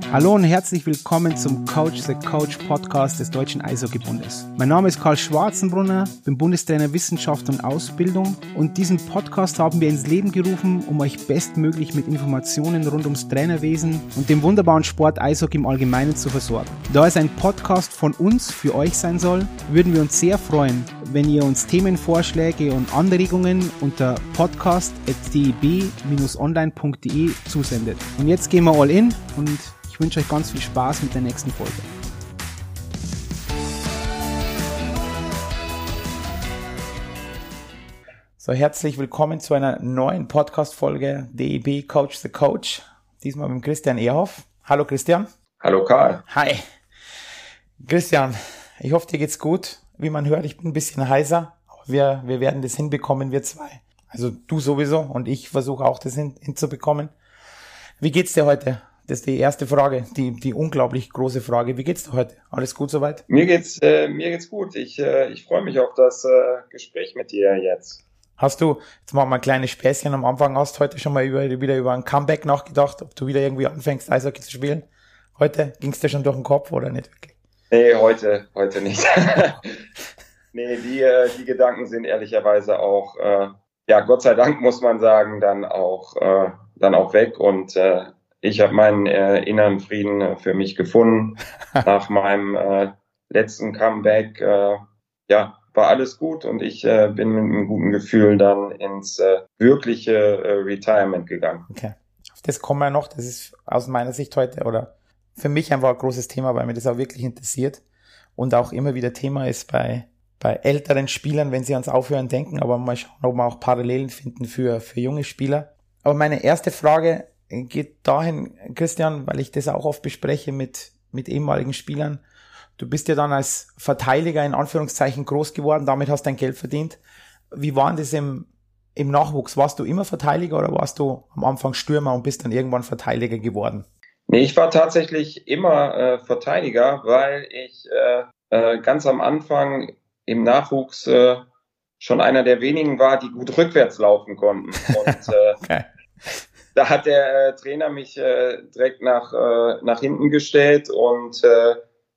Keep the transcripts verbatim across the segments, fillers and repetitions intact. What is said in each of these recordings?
Hallo und herzlich willkommen zum Coach the Coach Podcast des Deutschen Eishockeybundes. Mein Name ist Karl Schwarzenbrunner, bin Bundestrainer Wissenschaft und Ausbildung und diesen Podcast haben wir ins Leben gerufen, um euch bestmöglich mit Informationen rund ums Trainerwesen und dem wunderbaren Sport Eishockey im Allgemeinen zu versorgen. Da es ein Podcast von uns für euch sein soll, würden wir uns sehr freuen, wenn ihr uns Themenvorschläge und Anregungen unter podcast at d e b dash online punkt d e zusendet. Und jetzt gehen wir all in und ich wünsche euch ganz viel Spaß mit der nächsten Folge. So, herzlich willkommen zu einer neuen Podcast-Folge D E B Coach the Coach. Diesmal mit Christian Ehrhoff. Hallo Christian. Hallo Karl. Hi. Christian, ich hoffe, dir geht's gut. Wie man hört, ich bin ein bisschen heiser. Aber wir, wir werden das hinbekommen, wir zwei. Also du sowieso und ich versuche auch das hin, hinzubekommen. Wie geht's dir heute? Das ist die erste Frage, die, die unglaublich große Frage. Wie geht's dir heute? Alles gut soweit? Mir geht's, äh, mir geht's gut. Ich, äh, ich freue mich auf das äh, Gespräch mit dir jetzt. Hast du, jetzt machen wir ein kleines Späßchen am Anfang, hast du heute schon mal über, wieder über ein Comeback nachgedacht, ob du wieder irgendwie anfängst, Eishockey zu spielen? Heute? Ging's dir schon durch den Kopf oder nicht wirklich? Nee, heute, heute nicht. nee, die, äh, die Gedanken sind ehrlicherweise auch, äh, ja, Gott sei Dank muss man sagen, dann auch, äh, dann auch weg und, äh, ich habe meinen äh, inneren Frieden äh, für mich gefunden. Nach meinem äh, letzten Comeback äh, ja, war alles gut und ich äh, bin mit einem guten Gefühl dann ins äh, wirkliche äh, Retirement gegangen. Okay, auf das kommen wir noch. Das ist aus meiner Sicht heute oder für mich einfach ein großes Thema, weil mir das auch wirklich interessiert und auch immer wieder Thema ist bei bei älteren Spielern, wenn sie ans Aufhören denken, aber mal schauen, ob wir auch Parallelen finden für für junge Spieler. Aber meine erste Frage geht dahin, Christian, weil ich das auch oft bespreche mit mit ehemaligen Spielern. Du bist ja dann als Verteidiger in Anführungszeichen groß geworden, damit hast dein Geld verdient. Wie war denn das im, im Nachwuchs? Warst du immer Verteidiger oder warst du am Anfang Stürmer und bist dann irgendwann Verteidiger geworden? Nee, ich war tatsächlich immer äh, Verteidiger, weil ich äh, äh, ganz am Anfang im Nachwuchs äh, schon einer der wenigen war, die gut rückwärts laufen konnten. Und äh, okay. Da hat der äh, Trainer mich äh, direkt nach äh, nach hinten gestellt und äh,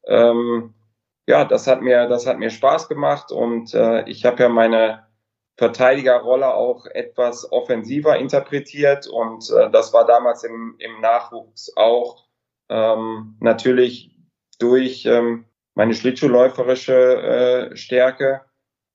ähm, ja, das hat mir das hat mir Spaß gemacht und äh, ich habe ja meine Verteidigerrolle auch etwas offensiver interpretiert und äh, das war damals im im Nachwuchs auch ähm, natürlich durch ähm, meine schlittschuhläuferische äh, Stärke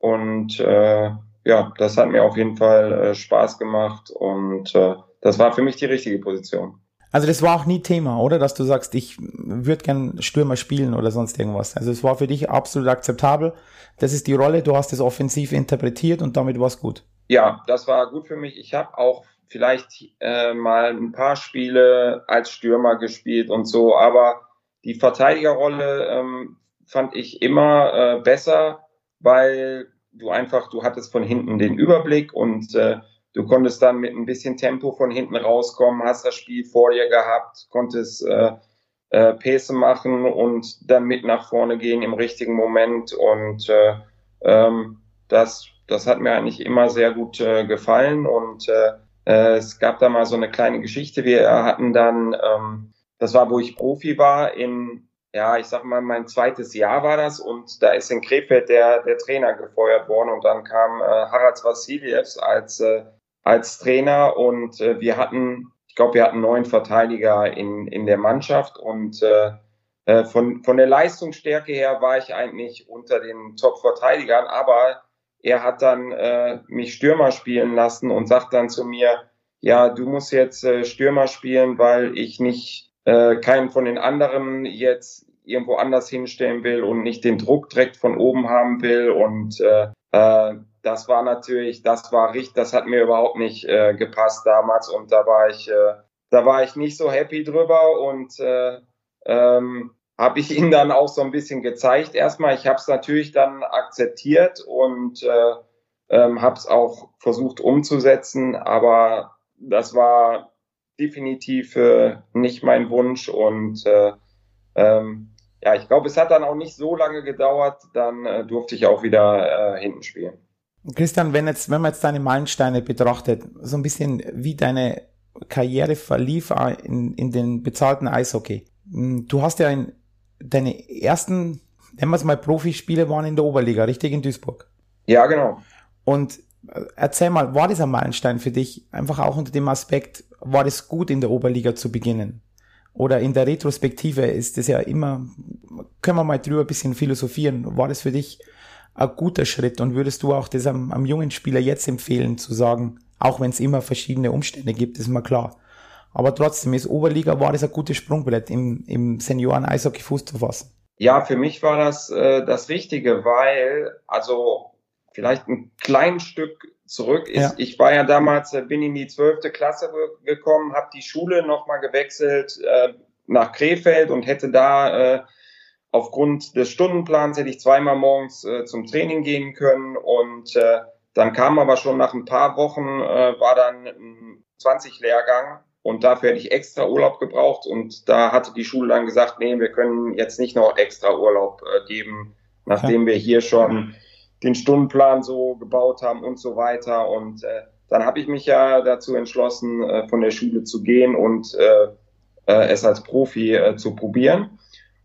und äh, ja, das hat mir auf jeden Fall äh, Spaß gemacht und äh, das war für mich die richtige Position. Also das war auch nie Thema, oder? Dass du sagst, ich würde gern Stürmer spielen oder sonst irgendwas. Also es war für dich absolut akzeptabel. Das ist die Rolle, du hast es offensiv interpretiert und damit war es gut. Ja, das war gut für mich. Ich habe auch vielleicht äh, mal ein paar Spiele als Stürmer gespielt und so, aber die Verteidigerrolle ähm, fand ich immer äh, besser, weil du einfach, du hattest von hinten den Überblick und äh, du konntest dann mit ein bisschen Tempo von hinten rauskommen, hast das Spiel vor dir gehabt, konntest äh, äh, Pässe machen und dann mit nach vorne gehen im richtigen Moment. Und äh, ähm, das, das hat mir eigentlich immer sehr gut äh, gefallen. Und äh, äh, es gab da mal so eine kleine Geschichte. Wir hatten dann, ähm, das war, wo ich Profi war, in, ja, ich sag mal, mein zweites Jahr war das. Und da ist in Krefeld der, der Trainer gefeuert worden. Und dann kam äh, Harald Vassiljevs als äh, als Trainer und äh, wir hatten, ich glaube, wir hatten neun Verteidiger in in der Mannschaft und äh, von von der Leistungsstärke her war ich eigentlich unter den Top-Verteidigern, aber er hat dann äh, mich Stürmer spielen lassen und sagt dann zu mir, ja, du musst jetzt äh, Stürmer spielen, weil ich nicht äh, keinen von den anderen jetzt irgendwo anders hinstellen will und nicht den Druck direkt von oben haben will und äh, äh, das war natürlich, das war richtig, das hat mir überhaupt nicht äh, gepasst damals und da war ich, äh, da war ich nicht so happy drüber und äh, ähm, habe ich ihm dann auch so ein bisschen gezeigt. Erstmal, ich habe es natürlich dann akzeptiert und äh, ähm, habe es auch versucht umzusetzen, aber das war definitiv äh, nicht mein Wunsch und äh, ähm, ja, ich glaube, es hat dann auch nicht so lange gedauert, dann äh, durfte ich auch wieder äh, hinten spielen. Christian, wenn jetzt, wenn man jetzt deine Meilensteine betrachtet, so ein bisschen wie deine Karriere verlief in, in den bezahlten Eishockey. Du hast ja in, deine ersten, nennen wir es mal Profispiele, waren in der Oberliga, richtig, in Duisburg? Ja, genau. Und erzähl mal, war das ein Meilenstein für dich? Einfach auch unter dem Aspekt, war das gut in der Oberliga zu beginnen? Oder in der Retrospektive ist das ja immer, können wir mal drüber ein bisschen philosophieren, war das für dich ein guter Schritt und würdest du auch das am, am jungen Spieler jetzt empfehlen, zu sagen, auch wenn es immer verschiedene Umstände gibt, ist mir klar. Aber trotzdem ist Oberliga, war das ein gutes Sprungbrett im, im Senioren-Eishockey Fuß zu fassen? Ja, für mich war das äh, das Richtige, weil, also vielleicht ein kleines Stück zurück ist, ja. Ich war ja damals, äh, bin in die zwölfte Klasse gekommen, habe die Schule nochmal gewechselt äh, nach Krefeld und hätte da äh, aufgrund des Stundenplans hätte ich zweimal morgens äh, zum Training gehen können und äh, dann kam aber schon nach ein paar Wochen, äh, war dann ein zwanzig-Lehrgang und dafür hätte ich extra Urlaub gebraucht und da hatte die Schule dann gesagt, nee, wir können jetzt nicht noch extra Urlaub äh, geben, nachdem ja. wir hier schon den Stundenplan so gebaut haben und so weiter und äh, dann habe ich mich ja dazu entschlossen, äh, von der Schule zu gehen und äh, äh, es als Profi äh, zu probieren.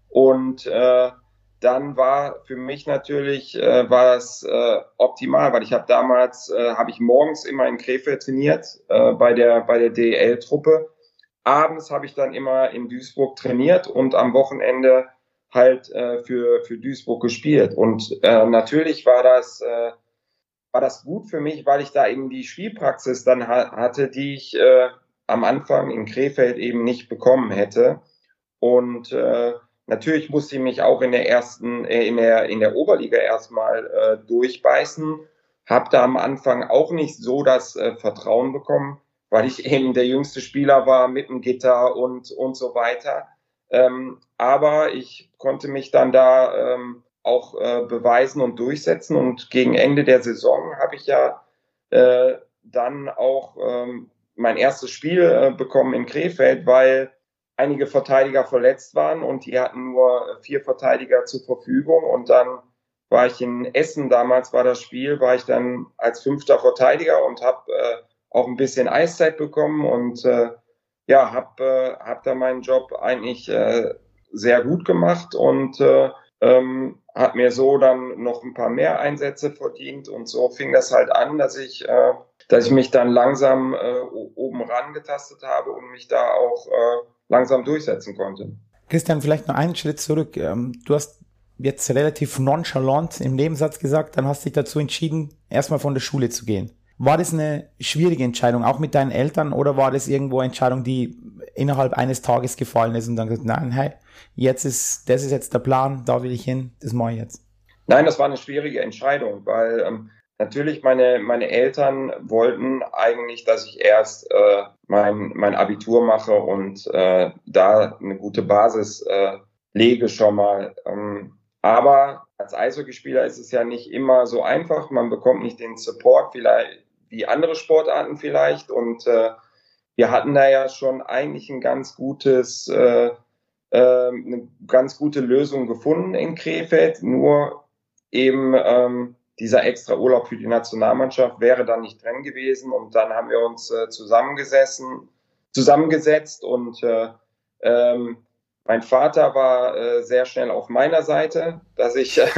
Und äh, dann war für mich natürlich äh, war das äh, optimal, weil ich habe damals äh, habe ich morgens immer in Krefeld trainiert äh, bei der bei der D E L-Truppe. Abends habe ich dann immer in Duisburg trainiert und am Wochenende halt äh, für für Duisburg gespielt. Und äh, natürlich war das äh, war das gut für mich, weil ich da eben die Spielpraxis dann ha- hatte, die ich äh, am Anfang in Krefeld eben nicht bekommen hätte. Und äh, natürlich musste ich mich auch in der ersten, äh, in der in der Oberliga erstmal äh, durchbeißen. Hab da am Anfang auch nicht so das äh, Vertrauen bekommen, weil ich eben der jüngste Spieler war mit dem Gitter und und so weiter. Ähm, aber ich konnte mich dann da ähm, auch äh, beweisen und durchsetzen. Und gegen Ende der Saison habe ich ja äh, dann auch ähm, mein erstes Spiel äh, bekommen in Krefeld, weil einige Verteidiger verletzt waren und die hatten nur vier Verteidiger zur Verfügung und dann war ich in Essen, damals war das Spiel, war ich dann als fünfter Verteidiger und habe äh, auch ein bisschen Eiszeit bekommen und äh, ja, habe äh, hab da meinen Job eigentlich äh, sehr gut gemacht und äh, ähm, hat mir so dann noch ein paar mehr Einsätze verdient und so fing das halt an, dass ich äh, dass ich mich dann langsam äh, oben rangetastet habe und mich da auch äh, langsam durchsetzen konnte. Christian, vielleicht noch einen Schritt zurück. Du hast jetzt relativ nonchalant im Nebensatz gesagt, dann hast du dich dazu entschieden, erstmal von der Schule zu gehen. War das eine schwierige Entscheidung, auch mit deinen Eltern, oder war das irgendwo eine Entscheidung, die innerhalb eines Tages gefallen ist und dann gesagt, nein, hey, jetzt ist, das ist jetzt der Plan, da will ich hin, das mache ich jetzt? Nein, das war eine schwierige Entscheidung, weil ähm, natürlich meine meine Eltern wollten eigentlich, dass ich erst äh, mein mein Abitur mache und äh, da eine gute Basis äh, lege schon mal. Ähm, aber als Eishockeyspieler ist es ja nicht immer so einfach. Man bekommt nicht den Support vielleicht wie andere Sportarten vielleicht. Und äh, wir hatten da ja schon eigentlich ein ganz gutes äh, äh, eine ganz gute Lösung gefunden in Krefeld. Nur eben ähm, dieser extra Urlaub für die Nationalmannschaft wäre dann nicht drin gewesen und dann haben wir uns äh, zusammengesessen, zusammengesetzt und äh, ähm, mein Vater war äh, sehr schnell auf meiner Seite, dass ich äh,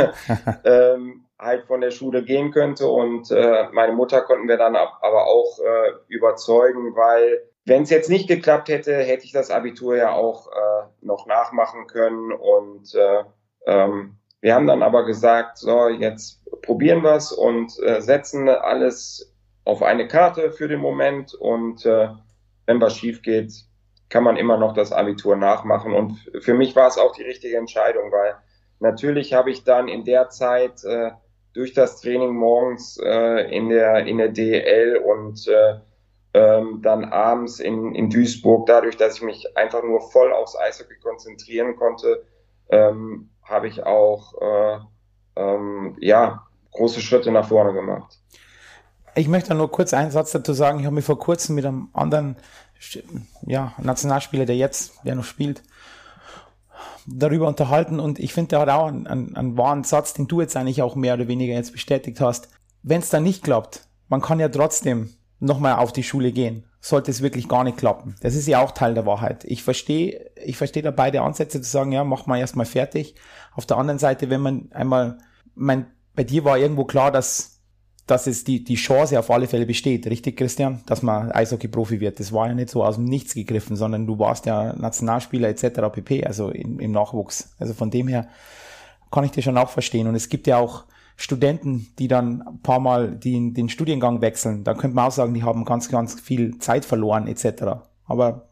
ähm, halt von der Schule gehen könnte und äh, meine Mutter konnten wir dann ab, aber auch äh, überzeugen, weil wenn es jetzt nicht geklappt hätte, hätte ich das Abitur ja auch äh, noch nachmachen können und äh, ähm, wir haben dann aber gesagt, so, jetzt probieren wir es und äh, setzen alles auf eine Karte für den Moment und äh, wenn was schief geht, kann man immer noch das Abitur nachmachen und für mich war es auch die richtige Entscheidung, weil natürlich habe ich dann in der Zeit äh, durch das Training morgens äh, in der in der D E L und äh, ähm, dann abends in, in Duisburg, dadurch, dass ich mich einfach nur voll aufs Eishockey konzentrieren konnte, ähm, habe ich auch äh, ähm, ja, große Schritte nach vorne gemacht. Ich möchte nur kurz einen Satz dazu sagen. Ich habe mich vor kurzem mit einem anderen ja, Nationalspieler, der jetzt, der noch spielt, darüber unterhalten und ich finde, der hat auch einen, einen, einen wahren Satz, den du jetzt eigentlich auch mehr oder weniger jetzt bestätigt hast. Wenn es dann nicht klappt, man kann ja trotzdem nochmal auf die Schule gehen. Sollte es wirklich gar nicht klappen. Das ist ja auch Teil der Wahrheit. Ich verstehe, ich verstehe da beide Ansätze zu sagen, ja, mach mal erstmal fertig. Auf der anderen Seite, wenn man einmal, mein, bei dir war irgendwo klar, dass, dass es die, die Chance auf alle Fälle besteht. Richtig, Christian? Dass man Eishockey-Profi wird. Das war ja nicht so aus dem Nichts gegriffen, sondern du warst ja Nationalspieler et cetera pp., also im, im Nachwuchs. Also von dem her kann ich dir schon auch verstehen. Und es gibt ja auch Studenten, die dann ein paar Mal den, den Studiengang wechseln, da könnte man auch sagen, die haben ganz, ganz viel Zeit verloren et cetera. Aber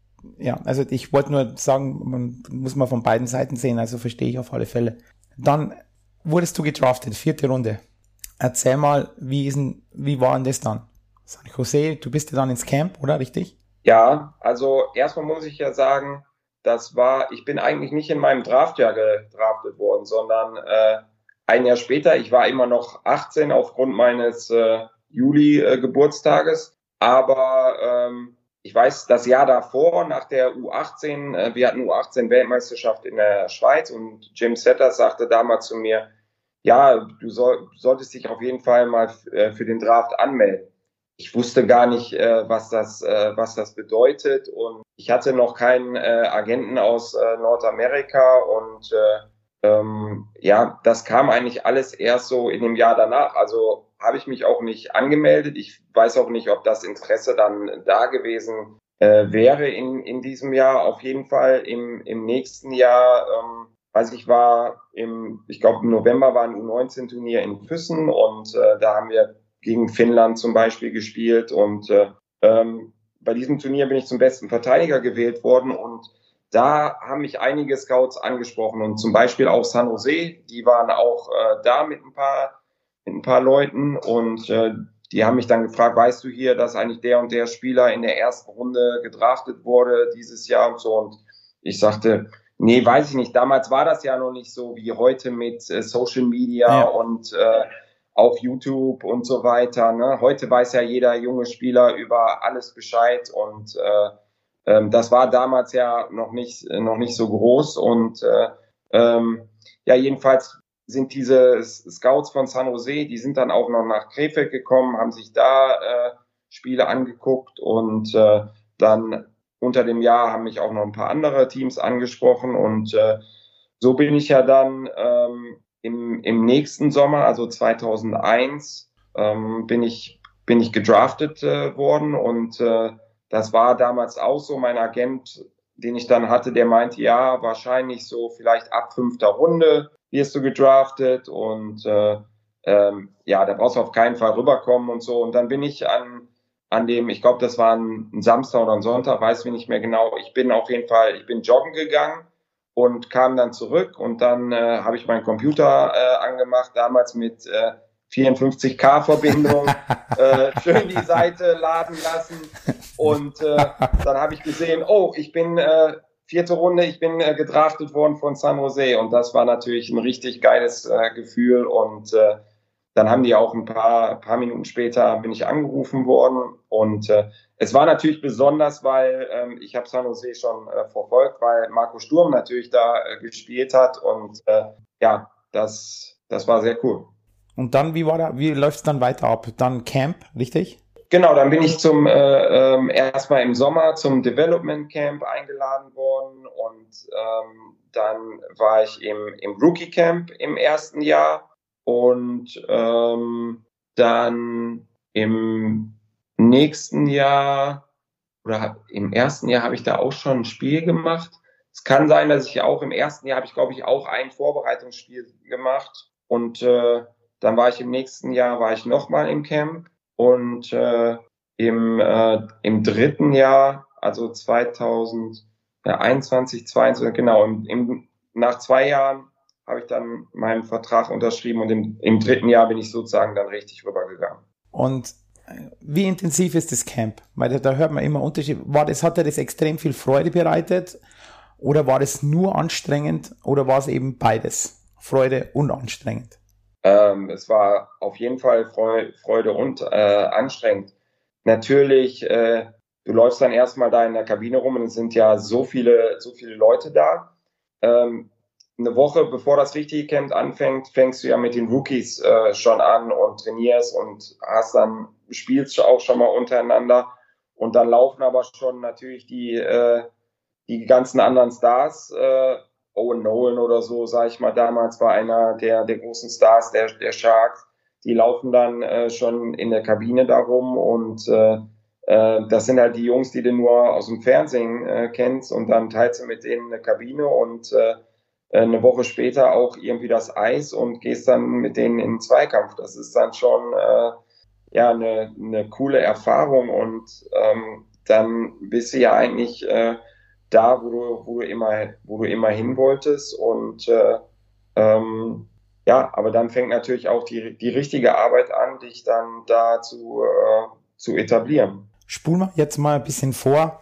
ja, also ich wollte nur sagen, man muss man von beiden Seiten sehen, also verstehe ich auf alle Fälle. Dann wurdest du gedraftet, vierte Runde. Erzähl mal, wie ist denn, wie war denn das dann? San Jose, du bist ja dann ins Camp, oder? Richtig? Ja, also erstmal muss ich ja sagen, das war, ich bin eigentlich nicht in meinem Draftjahr gedraftet worden, sondern äh, ein Jahr später. Ich war immer noch achtzehn aufgrund meines äh, Juli-Geburtstages. Äh, Aber ähm, ich weiß, das Jahr davor, nach der U achtzehn, äh, wir hatten U achtzehn-Weltmeisterschaft in der Schweiz und Jim Setters sagte damals zu mir, ja, du soll, solltest dich auf jeden Fall mal f- äh, für den Draft anmelden. Ich wusste gar nicht, äh, was das, äh, was das bedeutet und ich hatte noch keinen äh, Agenten aus äh, Nordamerika und äh, ähm, ja, das kam eigentlich alles erst so in dem Jahr danach. Also habe ich mich auch nicht angemeldet. Ich weiß auch nicht, ob das Interesse dann da gewesen äh, wäre in, in diesem Jahr. Auf jeden Fall im, im nächsten Jahr, ähm, weiß ich, war im, ich glaube im November war ein U neunzehn Turnier in Füssen und äh, da haben wir gegen Finnland zum Beispiel gespielt und äh, ähm, bei diesem Turnier bin ich zum besten Verteidiger gewählt worden und da haben mich einige Scouts angesprochen und zum Beispiel auch San Jose, die waren auch äh, da mit ein paar mit ein paar Leuten und äh, die haben mich dann gefragt, weißt du hier, dass eigentlich der und der Spieler in der ersten Runde gedraftet wurde dieses Jahr und so und ich sagte, nee, weiß ich nicht, damals war das ja noch nicht so wie heute mit äh, Social Media Ja. und äh, auf YouTube und so weiter. Ne? Heute weiß ja jeder junge Spieler über alles Bescheid und äh, ähm, das war damals ja noch nicht noch nicht so groß und äh, ähm, ja jedenfalls sind diese Scouts von San Jose, die sind dann auch noch nach Krefeld gekommen, haben sich da äh, Spiele angeguckt und äh, dann unter dem Jahr haben mich auch noch ein paar andere Teams angesprochen und äh, so bin ich ja dann ähm, im, im nächsten Sommer, also zweitausendeins, ähm, bin ich bin ich gedraftet äh, worden und äh, das war damals auch so. Mein Agent, den ich dann hatte, der meinte, ja, wahrscheinlich so vielleicht ab fünfter Runde wirst du gedraftet und äh, ähm, ja, da brauchst du auf keinen Fall rüberkommen und so. Und dann bin ich an an dem, ich glaube, das war ein, ein Samstag oder ein Sonntag, weiß ich nicht mehr genau. Ich bin auf jeden Fall, ich bin joggen gegangen und kam dann zurück und dann äh, habe ich meinen Computer äh, angemacht, damals mit äh, vierundfünfzig K Verbindung, äh, schön die Seite laden lassen und äh, dann habe ich gesehen, oh, ich bin äh, vierte Runde, ich bin äh, gedraftet worden von San Jose und das war natürlich ein richtig geiles äh, Gefühl und äh, dann haben die auch ein paar, paar Minuten später bin ich angerufen worden und äh, es war natürlich besonders, weil ähm, ich habe San Jose schon äh, verfolgt, weil Marco Sturm natürlich da äh, gespielt hat und äh, ja, das, das war sehr cool. Und dann, wie war da, wie läuft's dann weiter ab? Dann Camp, richtig? Genau, dann bin ich zum äh, ähm, erstmal im Sommer zum Development Camp eingeladen worden und ähm, dann war ich im, im Rookie Camp im ersten Jahr und ähm, dann im nächsten Jahr oder hab, im ersten Jahr habe ich da auch schon ein Spiel gemacht. Es kann sein, dass ich auch im ersten Jahr habe ich, glaube ich, auch ein Vorbereitungsspiel gemacht und äh, dann war ich im nächsten Jahr war ich nochmal im Camp und äh, im äh, im dritten Jahr, also zweitausendeinundzwanzig, zweiundzwanzig, genau, im, im, nach zwei Jahren habe ich dann meinen Vertrag unterschrieben und im, im dritten Jahr bin ich sozusagen dann richtig rübergegangen. Und wie intensiv ist das Camp? Weil da, da hört man immer Unterschied. War das, hat dir das extrem viel Freude bereitet? Oder war das nur anstrengend? Oder war es eben beides? Freude und anstrengend? Ähm, es war auf jeden Fall Freude, Freude und äh, anstrengend. Natürlich, äh, du läufst dann erstmal da in der Kabine rum und es sind ja so viele, so viele Leute da. Ähm, eine Woche bevor das richtige Camp anfängt, fängst du ja mit den Rookies äh, schon an und trainierst und hast dann, spielst auch schon mal untereinander. Und dann laufen aber schon natürlich die, äh, die ganzen anderen Stars, äh, Owen Nolan oder so, sag ich mal, damals war einer der, der großen Stars, der, der Sharks, die laufen dann äh, schon in der Kabine darum und äh, äh, das sind halt die Jungs, die du nur aus dem Fernsehen äh, kennst und dann teilst du mit denen eine Kabine und äh, eine Woche später auch irgendwie das Eis und gehst dann mit denen in den Zweikampf. Das ist dann schon äh, ja eine, eine coole Erfahrung und ähm, dann bist du ja eigentlich äh, da, wo du, wo du immer, wo du immer hin wolltest und äh, ähm, ja, aber dann fängt natürlich auch die, die richtige Arbeit an, dich dann da zu, äh, zu etablieren. Spulen wir jetzt mal ein bisschen vor.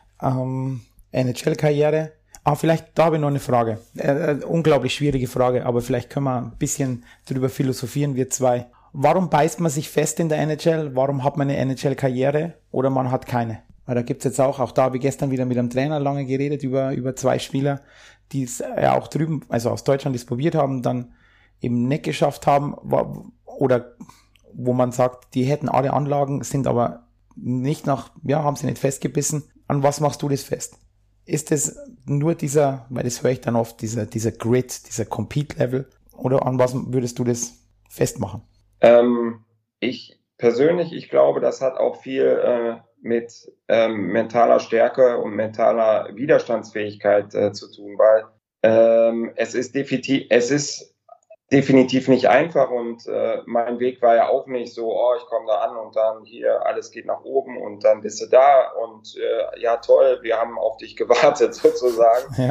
Ähm, N H L-Karriere. Ah, vielleicht, da habe ich noch eine Frage. Äh, äh, unglaublich schwierige Frage, aber vielleicht können wir ein bisschen drüber philosophieren, wir zwei. Warum beißt man sich fest in der N H L? Warum hat man eine N H L-Karriere oder man hat keine? Weil da gibt's jetzt auch, auch da habe ich gestern wieder mit einem Trainer lange geredet über, über zwei Spieler, die es ja auch drüben, also aus Deutschland, das probiert haben, dann eben nicht geschafft haben, oder wo man sagt, die hätten alle Anlagen, sind aber nicht nach, ja, haben sie nicht festgebissen. An was machst du das fest? Ist es nur dieser, weil das höre ich dann oft, dieser, dieser Grit, dieser Compete-Level, oder an was würdest du das festmachen? Ähm, ich persönlich, ich glaube, das hat auch viel äh, mit ähm, mentaler Stärke und mentaler Widerstandsfähigkeit äh, zu tun, weil ähm, es ist definitiv, es ist definitiv nicht einfach und äh, mein Weg war ja auch nicht so, oh, ich komme da an und dann hier alles geht nach oben und dann bist du da und äh, ja toll, wir haben auf dich gewartet sozusagen. Ja.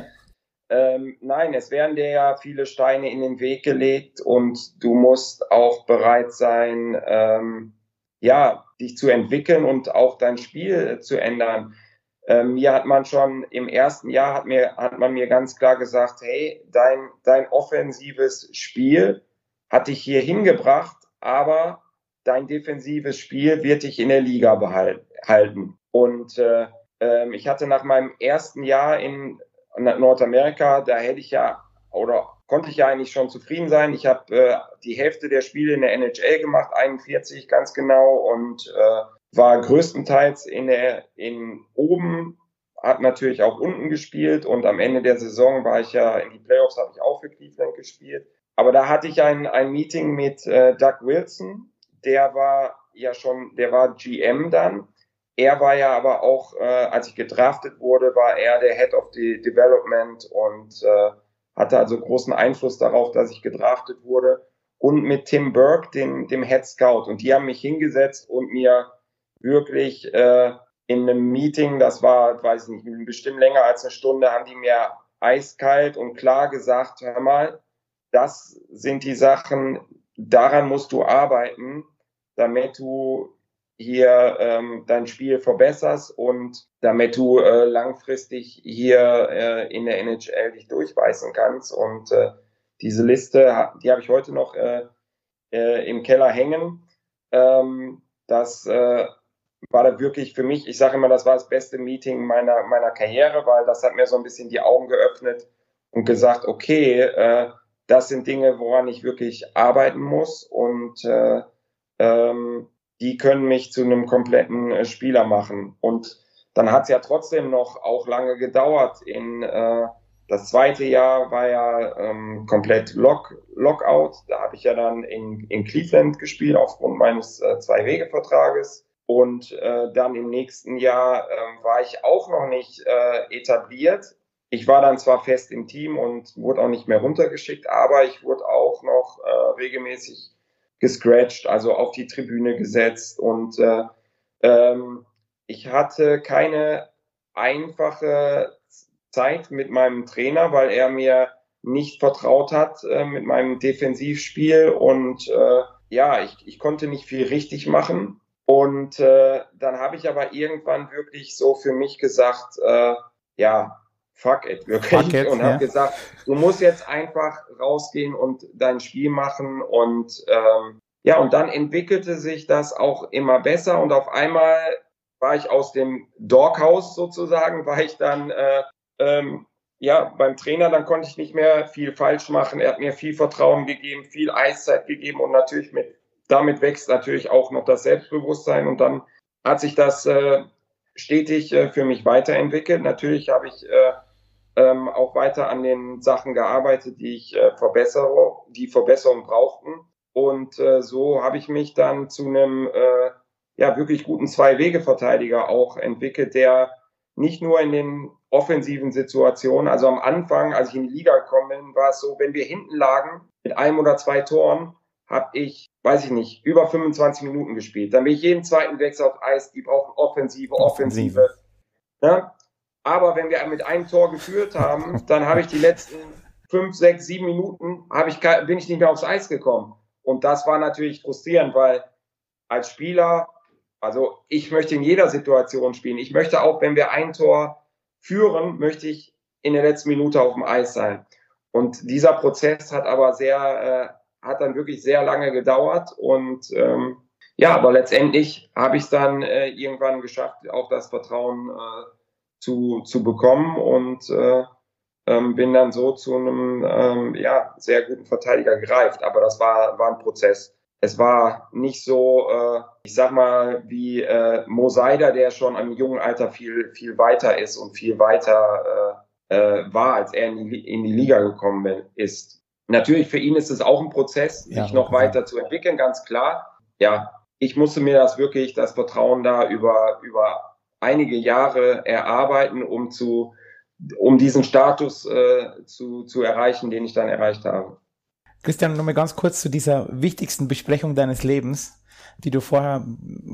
Ähm, nein, es werden dir ja viele Steine in den Weg gelegt und du musst auch bereit sein, ähm, ja, dich zu entwickeln und auch dein Spiel zu ändern. Ähm, mir hat man schon im ersten Jahr hat mir hat man mir ganz klar gesagt, hey, dein dein offensives Spiel hat dich hier hingebracht, aber dein defensives Spiel wird dich in der Liga behalten. Und äh, äh, ich hatte nach meinem ersten Jahr in Nordamerika, da hätte ich ja oder konnte ich ja eigentlich schon zufrieden sein. Ich habe äh, die Hälfte der Spiele in der N H L gemacht, einundvierzig ganz genau, und äh, war größtenteils in der in oben, hat natürlich auch unten gespielt und am Ende der Saison war ich ja in die Playoffs, habe ich auch für Cleveland gespielt. Aber da hatte ich ein ein Meeting mit äh, Doug Wilson, der war ja schon, der war G M dann. Er war ja aber auch, äh, als ich gedraftet wurde, war er der Head of the Development und äh, hatte also großen Einfluss darauf, dass ich gedraftet wurde. Und mit Tim Burke, dem, dem Head Scout. Und die haben mich hingesetzt und mir wirklich äh, in einem Meeting, das war, weiß ich nicht, bestimmt länger als eine Stunde, haben die mir eiskalt und klar gesagt, hör mal, das sind die Sachen, daran musst du arbeiten, damit du hier ähm, dein Spiel verbesserst und damit du äh, langfristig hier äh, in der N H L dich durchbeißen kannst. Und äh, diese Liste, die habe ich heute noch äh, äh, im Keller hängen. Ähm, das äh, war da wirklich für mich, ich sage immer, das war das beste Meeting meiner, meiner Karriere, weil das hat mir so ein bisschen die Augen geöffnet und gesagt, okay, äh, das sind Dinge, woran ich wirklich arbeiten muss und äh, ähm, die können mich zu einem kompletten äh, Spieler machen. Und dann hat es ja trotzdem noch auch lange gedauert. In äh, das zweite Jahr war ja ähm, komplett Lock, Lockout. Da habe ich ja dann in, in Cleveland gespielt aufgrund meines äh, Zwei-Wege-Vertrages. Und äh, dann im nächsten Jahr äh, war ich auch noch nicht äh, etabliert. Ich war dann zwar fest im Team und wurde auch nicht mehr runtergeschickt, aber ich wurde auch noch äh, regelmäßig gescratcht, also auf die Tribüne gesetzt. Und äh, ähm, ich hatte keine einfache Zeit mit meinem Trainer, weil er mir nicht vertraut hat äh, mit meinem Defensivspiel. Und äh, ja, ich, ich konnte nicht viel richtig machen. Und äh, dann habe ich aber irgendwann wirklich so für mich gesagt, äh, ja, fuck it, wirklich. Fuck it, und habe ja. gesagt, du musst jetzt einfach rausgehen und dein Spiel machen. Und ähm, ja, und dann entwickelte sich das auch immer besser. Und auf einmal war ich aus dem Doghouse sozusagen, war ich dann äh, ähm, ja, beim Trainer, dann konnte ich nicht mehr viel falsch machen. Er hat mir viel Vertrauen gegeben, viel Eiszeit gegeben und natürlich mit, damit wächst natürlich auch noch das Selbstbewusstsein und dann hat sich das äh, stetig äh, für mich weiterentwickelt. Natürlich habe ich äh, ähm, auch weiter an den Sachen gearbeitet, die ich äh, verbessere, die Verbesserung brauchten. Und äh, so habe ich mich dann zu einem äh, ja wirklich guten Zwei-Wege-Verteidiger auch entwickelt, der nicht nur in den offensiven Situationen, also am Anfang, als ich in die Liga gekommen bin, war es so, wenn wir hinten lagen mit einem oder zwei Toren, habe ich, weiß ich nicht, über fünfundzwanzig Minuten gespielt. Dann bin ich jeden zweiten Wechsel auf Eis, die brauchen Offensive, Offensive. Offensive. Ja? Aber wenn wir mit einem Tor geführt haben, dann habe ich die letzten fünf, sechs, sieben Minuten, habe ich, bin ich nicht mehr aufs Eis gekommen. Und das war natürlich frustrierend, weil als Spieler, also ich möchte in jeder Situation spielen. Ich möchte auch, wenn wir ein Tor führen, möchte ich in der letzten Minute auf dem Eis sein. Und dieser Prozess hat aber sehr, äh, hat dann wirklich sehr lange gedauert. Und ähm, ja, aber letztendlich habe ich es dann äh, irgendwann geschafft, auch das Vertrauen äh, zu, zu bekommen und äh, ähm, bin dann so zu einem ähm, ja, sehr guten Verteidiger gereift. Aber das war, war ein Prozess. Es war nicht so, äh, ich sag mal, wie äh, Mo Seider, der schon im jungen Alter viel, viel weiter ist und viel weiter äh, äh, war, als er in die, in die Liga gekommen ist. Natürlich, für ihn ist es auch ein Prozess, sich ja, noch weiter sein. zu entwickeln, ganz klar. Ja, ich musste mir das wirklich, das Vertrauen da über, über einige Jahre erarbeiten, um zu, um diesen Status äh, zu, zu erreichen, den ich dann erreicht habe. Christian, nochmal ganz kurz zu dieser wichtigsten Besprechung deines Lebens, die du vorher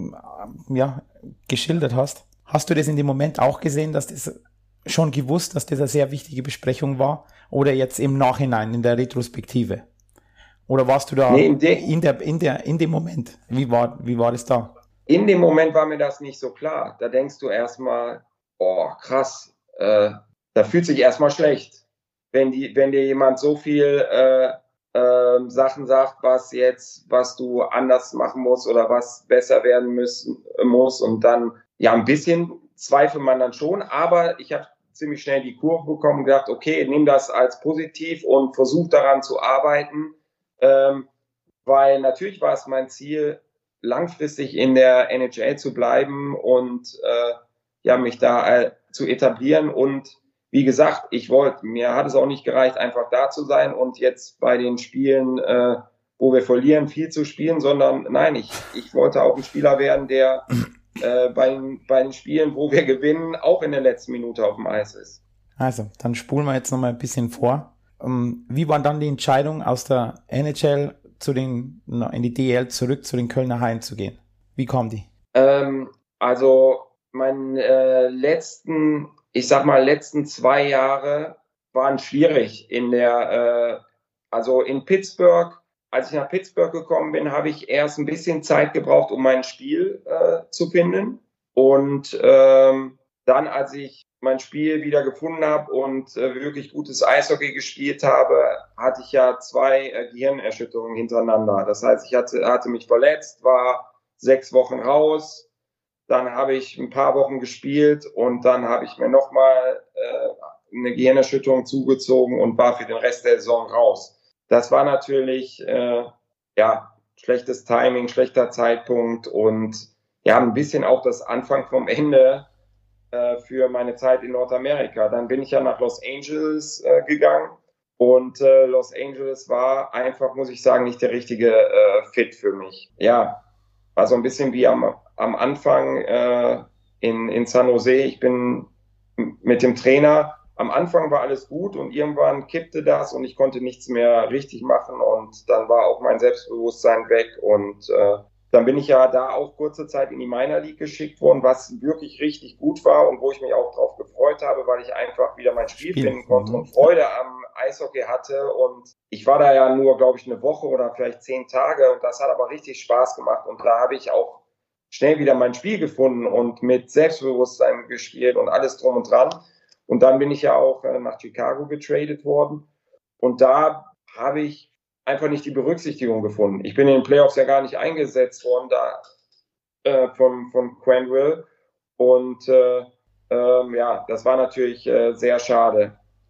ja, geschildert hast. Hast du das in dem Moment auch gesehen, dass das schon gewusst, dass das eine sehr wichtige Besprechung war? Oder jetzt im Nachhinein, in der Retrospektive? Oder warst du da nee, in, de- in, der, in, der, in dem Moment? Wie war, wie war das da? In dem Moment war mir das nicht so klar. Da denkst du erstmal, oh krass, äh, da fühlt sich erstmal schlecht, wenn, die, wenn dir jemand so viel äh, Ähm, Sachen sagt, was jetzt, was du anders machen musst oder was besser werden müssen, muss und dann, ja, ein bisschen zweifelt man dann schon, aber ich habe ziemlich schnell die Kurve bekommen und gedacht, okay, nimm das als positiv und versuch daran zu arbeiten, ähm, weil natürlich war es mein Ziel, langfristig in der N H L zu bleiben und äh, ja, mich da äh, zu etablieren und wie gesagt, ich wollte, mir hat es auch nicht gereicht, einfach da zu sein und jetzt bei den Spielen, äh, wo wir verlieren, viel zu spielen, sondern nein, ich, ich wollte auch ein Spieler werden, der äh, bei, bei den Spielen, wo wir gewinnen, auch in der letzten Minute auf dem Eis ist. Also, dann spulen wir jetzt nochmal ein bisschen vor. Um, wie war dann die Entscheidung, aus der N H L zu den, in die D L zurück zu den Kölner Haien zu gehen? Wie kam die? Ähm, also, meinen äh, letzten ich sag mal, letzten zwei Jahre waren schwierig in der, äh, also in Pittsburgh. Als ich nach Pittsburgh gekommen bin, habe ich erst ein bisschen Zeit gebraucht, um mein Spiel äh, zu finden. Und ähm, dann, als ich mein Spiel wieder gefunden habe und äh, wirklich gutes Eishockey gespielt habe, hatte ich ja zwei äh, Gehirnerschütterungen hintereinander. Das heißt, ich hatte, hatte mich verletzt, war sechs Wochen raus. Dann habe ich ein paar Wochen gespielt und dann habe ich mir nochmal äh, eine Gehirnerschütterung zugezogen und war für den Rest der Saison raus. Das war natürlich äh, ja schlechtes Timing, schlechter Zeitpunkt und ja ein bisschen auch das Anfang vom Ende äh, für meine Zeit in Nordamerika. Dann bin ich ja nach Los Angeles äh, gegangen und äh, Los Angeles war einfach, muss ich sagen, nicht der richtige äh, Fit für mich. Ja, war so ein bisschen wie am am Anfang äh, in, in San Jose. Ich bin mit dem Trainer, am Anfang war alles gut und irgendwann kippte das und ich konnte nichts mehr richtig machen und dann war auch mein Selbstbewusstsein weg und äh, dann bin ich ja da auch kurze Zeit in die Minor League geschickt worden, was wirklich richtig gut war und wo ich mich auch drauf gefreut habe, weil ich einfach wieder mein Spiel, Spiel. finden konnte mhm. und Freude am Eishockey hatte und ich war da ja nur, glaube ich, eine Woche oder vielleicht zehn Tage und das hat aber richtig Spaß gemacht und da habe ich auch schnell wieder mein Spiel gefunden und mit Selbstbewusstsein gespielt und alles drum und dran. Und dann bin ich ja auch äh, nach Chicago getradet worden. Und da habe ich einfach nicht die Berücksichtigung gefunden. Ich bin in den Playoffs ja gar nicht eingesetzt worden da äh, von, von Quenneville. Und äh, ähm, ja, das war natürlich äh, sehr schade.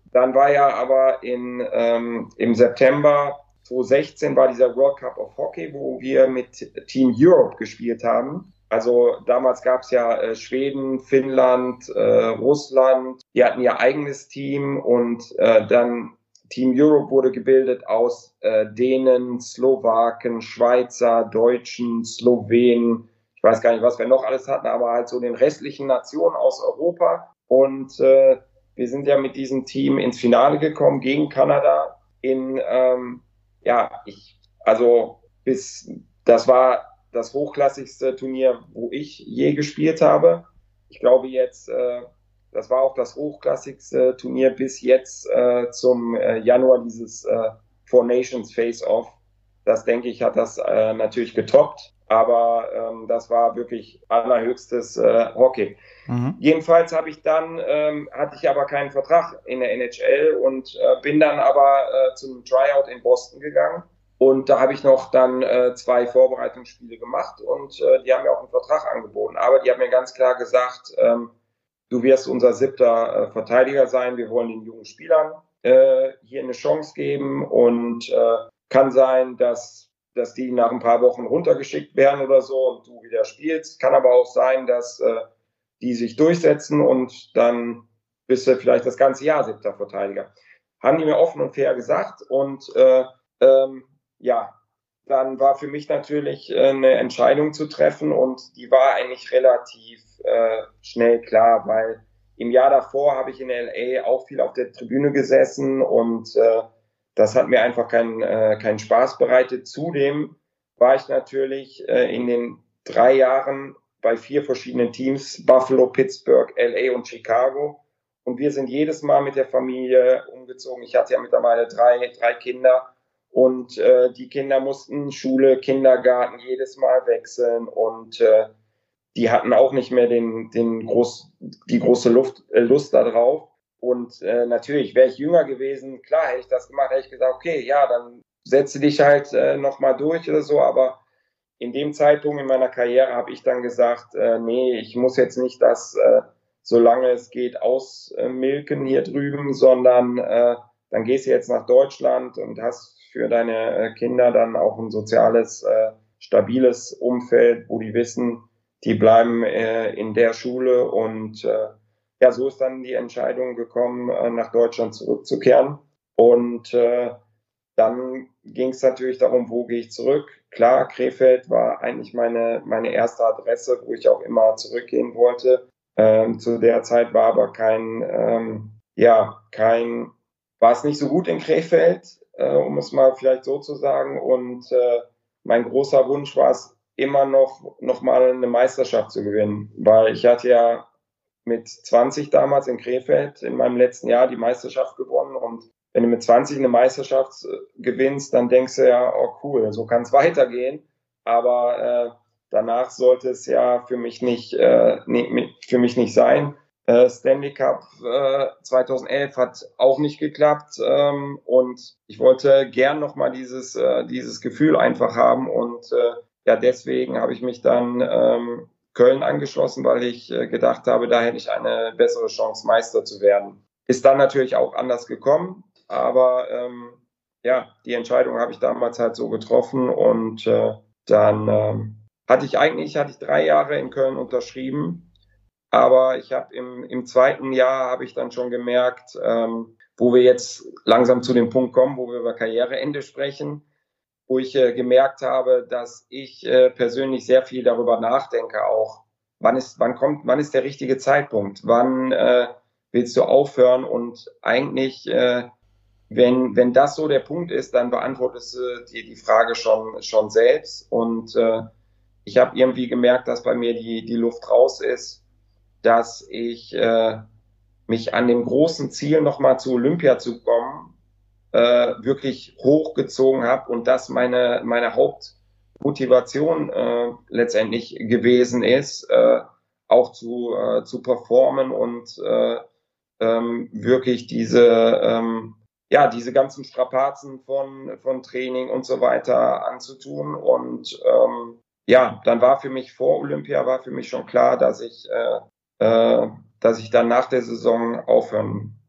dann war ja aber in, ähm, im September zwanzig sechzehn war dieser World Cup of Hockey, wo wir mit Team Europe gespielt haben. Also damals gab es ja äh, Schweden, Finnland, äh, Russland. Die hatten ihr eigenes Team und äh, dann Team Europe wurde gebildet aus äh, Dänen, Slowaken, Schweizer, Deutschen, Slowenen. Ich weiß gar nicht, was wir noch alles hatten, aber halt so den restlichen Nationen aus Europa. Und äh, wir sind ja mit diesem Team ins Finale gekommen gegen Kanada in, ähm, ja, ich, also bis, das war das hochklassigste Turnier, wo ich je gespielt habe. Ich glaube jetzt, äh, das war auch das hochklassigste Turnier bis jetzt äh, zum äh, Januar, dieses äh, Four Nations Face-Off. Das, denke ich, hat das äh, natürlich getoppt, aber ähm, das war wirklich allerhöchstes äh, Hockey. Mhm. Jedenfalls habe ich dann, ähm, hatte ich aber keinen Vertrag in der N H L und äh, bin dann aber äh, zum Tryout in Boston gegangen. Und da habe ich noch dann äh, zwei Vorbereitungsspiele gemacht und äh, die haben mir auch einen Vertrag angeboten. Aber die haben mir ganz klar gesagt, ähm, du wirst unser siebter äh, Verteidiger sein. Wir wollen den jungen Spielern äh, hier eine Chance geben und äh, kann sein, dass, dass die nach ein paar Wochen runtergeschickt werden oder so und du wieder spielst. Kann aber auch sein, dass äh, die sich durchsetzen und dann bist du vielleicht das ganze Jahr siebter Verteidiger. Haben die mir offen und fair gesagt und äh, ähm, ja, dann war für mich natürlich äh, eine Entscheidung zu treffen und die war eigentlich relativ äh, schnell klar, weil im Jahr davor habe ich in L A auch viel auf der Tribüne gesessen und äh, das hat mir einfach keinen äh, keinen Spaß bereitet. Zudem war ich natürlich äh, in den drei Jahren bei vier verschiedenen Teams, Buffalo, Pittsburgh, L A und Chicago. Und wir sind jedes Mal mit der Familie umgezogen. Ich hatte ja mittlerweile drei, drei Kinder. Und äh, die Kinder mussten Schule, Kindergarten jedes Mal wechseln. Und äh, die hatten auch nicht mehr den, den groß, die große Luft, äh, Lust da drauf. Und äh, natürlich, wäre ich jünger gewesen, klar, hätte ich das gemacht, hätte ich gesagt, okay, ja, dann setze dich halt äh, nochmal durch oder so. Aber in dem Zeitpunkt in meiner Karriere habe ich dann gesagt, äh, nee, ich muss jetzt nicht das, äh, solange es geht, ausmilken hier drüben, sondern äh, dann gehst du jetzt nach Deutschland und hast für deine äh, Kinder dann auch ein soziales, äh, stabiles Umfeld, wo die wissen, die bleiben äh, in der Schule und äh, ja, so ist dann die Entscheidung gekommen, äh, nach Deutschland zurückzukehren und äh, dann ging es natürlich darum, wo gehe ich zurück. Klar, Krefeld war eigentlich meine, meine erste Adresse, wo ich auch immer zurückgehen wollte. Ähm, zu der Zeit war aber kein, ähm, ja, kein, war es nicht so gut in Krefeld, äh, um es mal vielleicht so zu sagen. Und äh, mein großer Wunsch war es immer noch, noch mal eine Meisterschaft zu gewinnen, weil ich hatte ja mit zwanzig damals in Krefeld in meinem letzten Jahr die Meisterschaft gewonnen und wenn du mit zwanzig eine Meisterschaft gewinnst, dann denkst du ja, oh cool, so kann es weitergehen. Aber äh, danach sollte es ja für mich nicht, äh, nicht für mich nicht sein. Äh, Stanley Cup äh, zweitausendelf hat auch nicht geklappt ähm, und ich wollte gern nochmal dieses äh, dieses Gefühl einfach haben und äh, ja deswegen habe ich mich dann ähm, Köln angeschlossen, weil ich äh, gedacht habe, da hätte ich eine bessere Chance, Meister zu werden. Ist dann natürlich auch anders gekommen. Aber ähm, ja, die Entscheidung habe ich damals halt so getroffen und äh, dann ähm, hatte ich eigentlich hatte ich drei Jahre in Köln unterschrieben, aber ich habe im, im zweiten Jahr habe ich dann schon gemerkt, ähm, wo wir jetzt langsam zu dem Punkt kommen, wo wir über Karriereende sprechen, wo ich äh, gemerkt habe, dass ich äh, persönlich sehr viel darüber nachdenke, auch wann ist wann kommt wann ist der richtige Zeitpunkt, wann äh, willst du aufhören und eigentlich äh, Wenn, wenn das so der Punkt ist, dann beantwortest du dir die Frage schon, schon selbst. Und äh, ich habe irgendwie gemerkt, dass bei mir die, die Luft raus ist, dass ich äh, mich an dem großen Ziel, nochmal zu Olympia zu kommen, äh, wirklich hochgezogen habe und das meine, meine Hauptmotivation äh, letztendlich gewesen ist, äh, auch zu, äh, zu performen und äh, ähm, wirklich diese ähm, ja, diese ganzen Strapazen von, von Training und so weiter anzutun. Und ähm, ja, dann war für mich vor Olympia, war für mich schon klar, dass ich, äh, äh, dass ich dann nach der Saison aufhören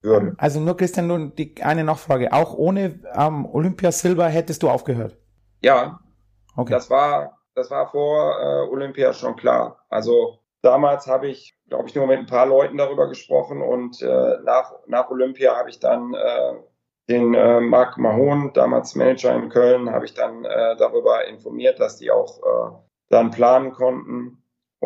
würde. Also nur Christian, nur die eine Nachfrage. Auch ohne ähm, Olympiasilber hättest du aufgehört? Ja, okay. das war, das war vor äh, Olympia schon klar. Also damals habe ich, glaube ich, nur mit ein paar Leuten darüber gesprochen und äh, nach, nach Olympia habe ich dann äh, den äh, Marc Mahon, damals Manager in Köln, habe ich dann äh, darüber informiert, dass die auch äh, dann planen konnten.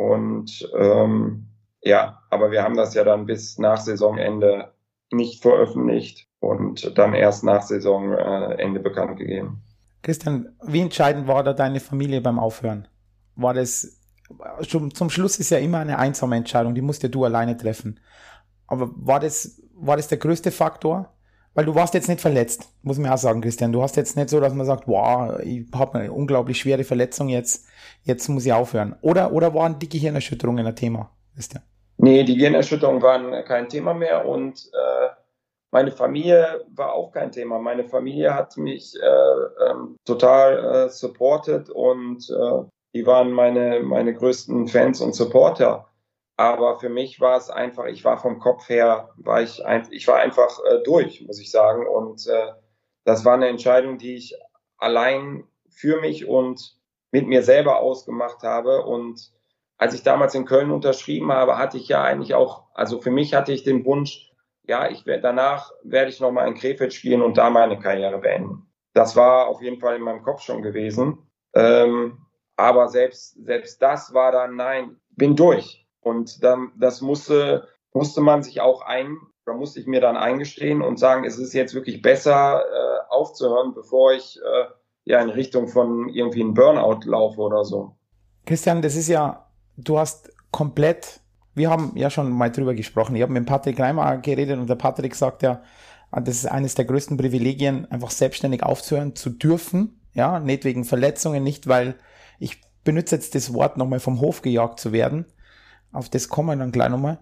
Und ähm, ja, aber wir haben das ja dann bis nach Saisonende nicht veröffentlicht und dann erst nach Saisonende bekannt gegeben. Christian, wie entscheidend war da deine Familie beim Aufhören? War das, schon zum Schluss ist ja immer eine einsame Entscheidung, die musst ja du alleine treffen. Aber war das, war das der größte Faktor? Weil du warst jetzt nicht verletzt, muss man auch sagen, Christian. Du hast jetzt nicht so, dass man sagt, wow, ich habe eine unglaublich schwere Verletzung, jetzt, jetzt muss ich aufhören. Oder, oder waren die Gehirnerschütterungen ein Thema, Christian? Nee, die Gehirnerschütterungen waren kein Thema mehr und äh, meine Familie war auch kein Thema. Meine Familie hat mich äh, ähm, total äh, supportet und äh, die waren meine, meine größten Fans und Supporter. Aber für mich war es einfach, ich war vom Kopf her, war ich, ein, ich war einfach äh, durch, muss ich sagen. Und äh, das war eine Entscheidung, die ich allein für mich und mit mir selber ausgemacht habe. Und als ich damals in Köln unterschrieben habe, hatte ich ja eigentlich auch, also für mich hatte ich den Wunsch, ja, ich werde danach werde ich nochmal in Krefeld spielen und da meine Karriere beenden. Das war auf jeden Fall in meinem Kopf schon gewesen. Ähm, aber selbst, selbst das war dann, nein, bin durch. Und dann, das musste, musste man sich auch ein, oder musste ich mir dann eingestehen und sagen, es ist jetzt wirklich besser, äh, aufzuhören, bevor ich äh, ja in Richtung von irgendwie einem Burnout laufe oder so. Christian, das ist ja, du hast komplett, wir haben ja schon mal drüber gesprochen, ich habe mit Patrick Reimer geredet und der Patrick sagt ja, das ist eines der größten Privilegien, einfach selbstständig aufzuhören zu dürfen, ja, nicht wegen Verletzungen, nicht weil, ich benutze jetzt das Wort nochmal vom Hof gejagt zu werden, auf das kommen wir dann gleich nochmal.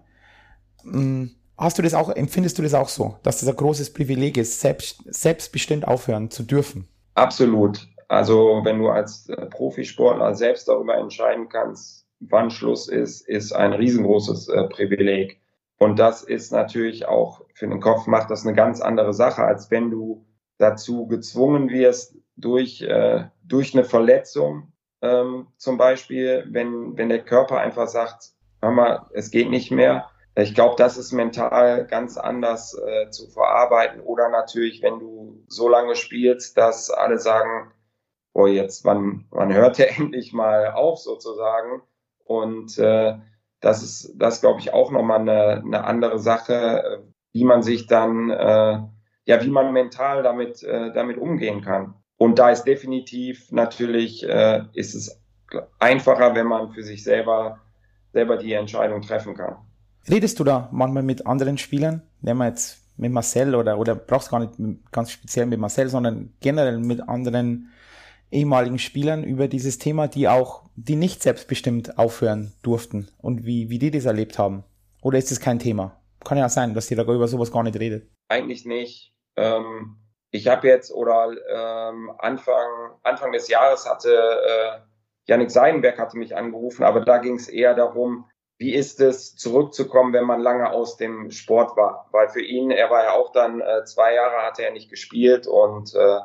Hast du das auch, empfindest du das auch so, dass das ein großes Privileg ist, selbst, selbstbestimmt aufhören zu dürfen? Absolut. Also wenn du als äh, Profisportler selbst darüber entscheiden kannst, wann Schluss ist, ist ein riesengroßes äh, Privileg. Und das ist natürlich auch für den Kopf macht das eine ganz andere Sache, als wenn du dazu gezwungen wirst durch, äh, durch eine Verletzung, ähm, zum Beispiel, wenn, wenn der Körper einfach sagt, hör mal, es geht nicht mehr. Ich glaube, das ist mental ganz anders äh, zu verarbeiten. Oder natürlich, wenn du so lange spielst, dass alle sagen, oh, jetzt, wann, wann hört der endlich mal auf, sozusagen. Und äh, das ist, das glaube ich, auch nochmal eine, eine andere Sache, wie man sich dann, äh, ja, wie man mental damit, äh, damit umgehen kann. Und da ist definitiv natürlich, äh, ist es einfacher, wenn man für sich selber, selber die Entscheidung treffen kann. Redest du da manchmal mit anderen Spielern? Nehmen wir jetzt mit Marcel oder, oder brauchst gar nicht ganz speziell mit Marcel, sondern generell mit anderen ehemaligen Spielern über dieses Thema, die auch, die nicht selbstbestimmt aufhören durften und wie, wie die das erlebt haben? Oder ist das kein Thema? Kann ja sein, dass ihr da über sowas gar nicht redet. Eigentlich nicht. Ähm, ich habe jetzt oder ähm, Anfang, Anfang des Jahres hatte äh, Jannik Seidenberg hatte mich angerufen, aber da ging es eher darum, wie ist es, zurückzukommen, wenn man lange aus dem Sport war? Weil für ihn, er war ja auch dann, äh, zwei Jahre hatte er nicht gespielt und äh,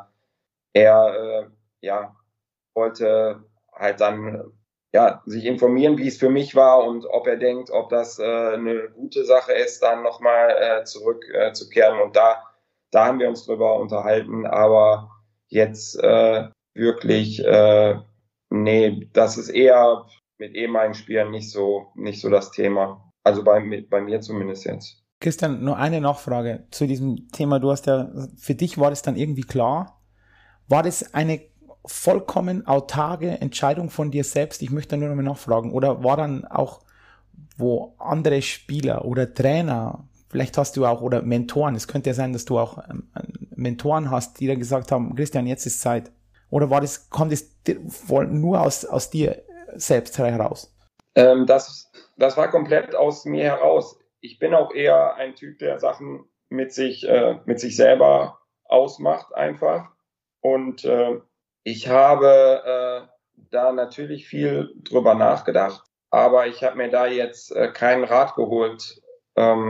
er äh, ja, wollte halt dann ja, sich informieren, wie es für mich war und ob er denkt, ob das äh, eine gute Sache ist, dann nochmal äh, zurückzukehren. Äh, und da, da haben wir uns drüber unterhalten, aber jetzt äh, wirklich, äh, nee, das ist eher mit ehemaligen Spielern nicht so, nicht so das Thema. Also bei, bei mir zumindest jetzt. Christian, nur eine Nachfrage zu diesem Thema. Du hast ja, für dich war das dann irgendwie klar. War das eine vollkommen autarke Entscheidung von dir selbst? Ich möchte nur noch mal nachfragen. Oder war dann auch, wo andere Spieler oder Trainer, vielleicht hast du auch, oder Mentoren, es könnte ja sein, dass du auch ähm, Mentoren hast, die da gesagt haben, Christian, jetzt ist Zeit. Oder war das, kam das nur aus, aus dir selbst heraus? Ähm, das, das war komplett aus mir heraus. Ich bin auch eher ein Typ, der Sachen mit sich, äh, mit sich selber ausmacht einfach. Und äh, ich habe äh, da natürlich viel drüber nachgedacht, aber ich habe mir da jetzt äh, keinen Rat geholt, ähm,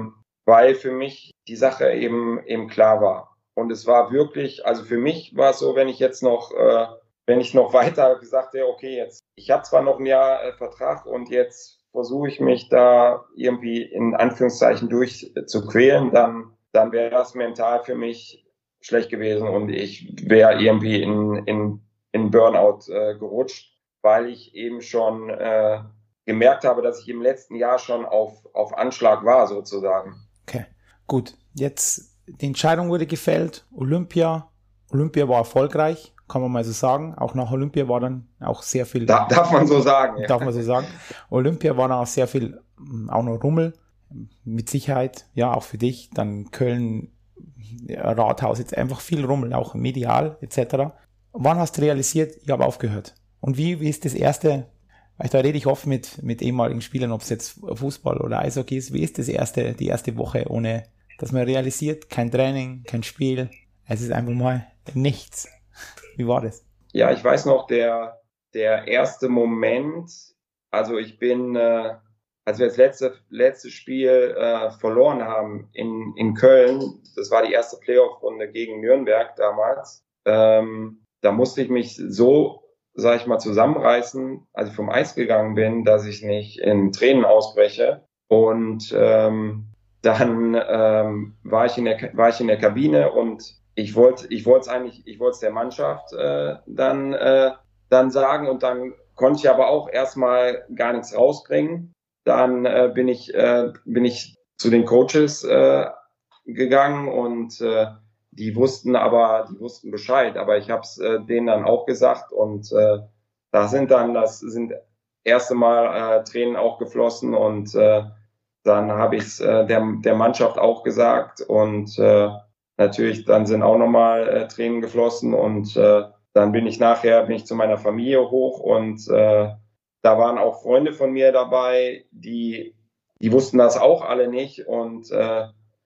weil für mich die Sache eben eben klar war. Und es war wirklich, also für mich war es so, wenn ich jetzt noch, äh, wenn ich noch weiter gesagt hätte, okay, jetzt, ich habe zwar noch ein Jahr äh, Vertrag und jetzt versuche ich mich da irgendwie in Anführungszeichen durchzuquälen, dann, dann wäre das mental für mich schlecht gewesen und ich wäre irgendwie in, in, in Burnout äh, gerutscht, weil ich eben schon äh, gemerkt habe, dass ich im letzten Jahr schon auf, auf Anschlag war, sozusagen. Okay, gut. Jetzt, die Entscheidung wurde gefällt. Olympia. Olympia war erfolgreich, kann man mal so sagen. Auch nach Olympia war dann auch sehr viel. Da, darf man so sagen. Darf man so sagen. Olympia war dann auch sehr viel, auch noch Rummel. Mit Sicherheit, ja, auch für dich. Dann Köln, Rathaus, jetzt einfach viel Rummel, auch medial, et cetera. Wann hast du realisiert, ich habe aufgehört? Und wie, wie ist das erste, weil da rede ich oft mit, mit ehemaligen Spielern, ob es jetzt Fußball oder Eishockey ist, wie ist das erste, die erste Woche, ohne, dass man realisiert, kein Training, kein Spiel, es ist einfach mal nichts. Wie war das? Ja, ich weiß noch, der, der erste Moment, also ich bin, äh, als wir das letzte, letzte Spiel äh, verloren haben in, in Köln, das war die erste Playoff-Runde gegen Nürnberg damals, ähm, da musste ich mich so, sag ich mal, zusammenreißen, als ich vom Eis gegangen bin, dass ich nicht in Tränen ausbreche. Und ähm, dann ähm, war ich in der war ich in der Kabine und ich wollte ich wollte es eigentlich ich wollte es der Mannschaft äh, dann äh, dann sagen und dann konnte ich aber auch erstmal gar nichts rausbringen. Dann äh, bin ich äh, bin ich zu den Coaches äh, gegangen und äh, die wussten aber, die wussten Bescheid, aber ich habe es äh, denen dann auch gesagt und äh, da sind dann, das sind erste Mal äh, Tränen auch geflossen und äh, dann habe ich es äh, der, der Mannschaft auch gesagt und äh, natürlich dann sind auch nochmal äh, Tränen geflossen und äh, dann bin ich nachher, bin ich zu meiner Familie hoch und äh, da waren auch Freunde von mir dabei, die, die wussten das auch alle nicht und äh,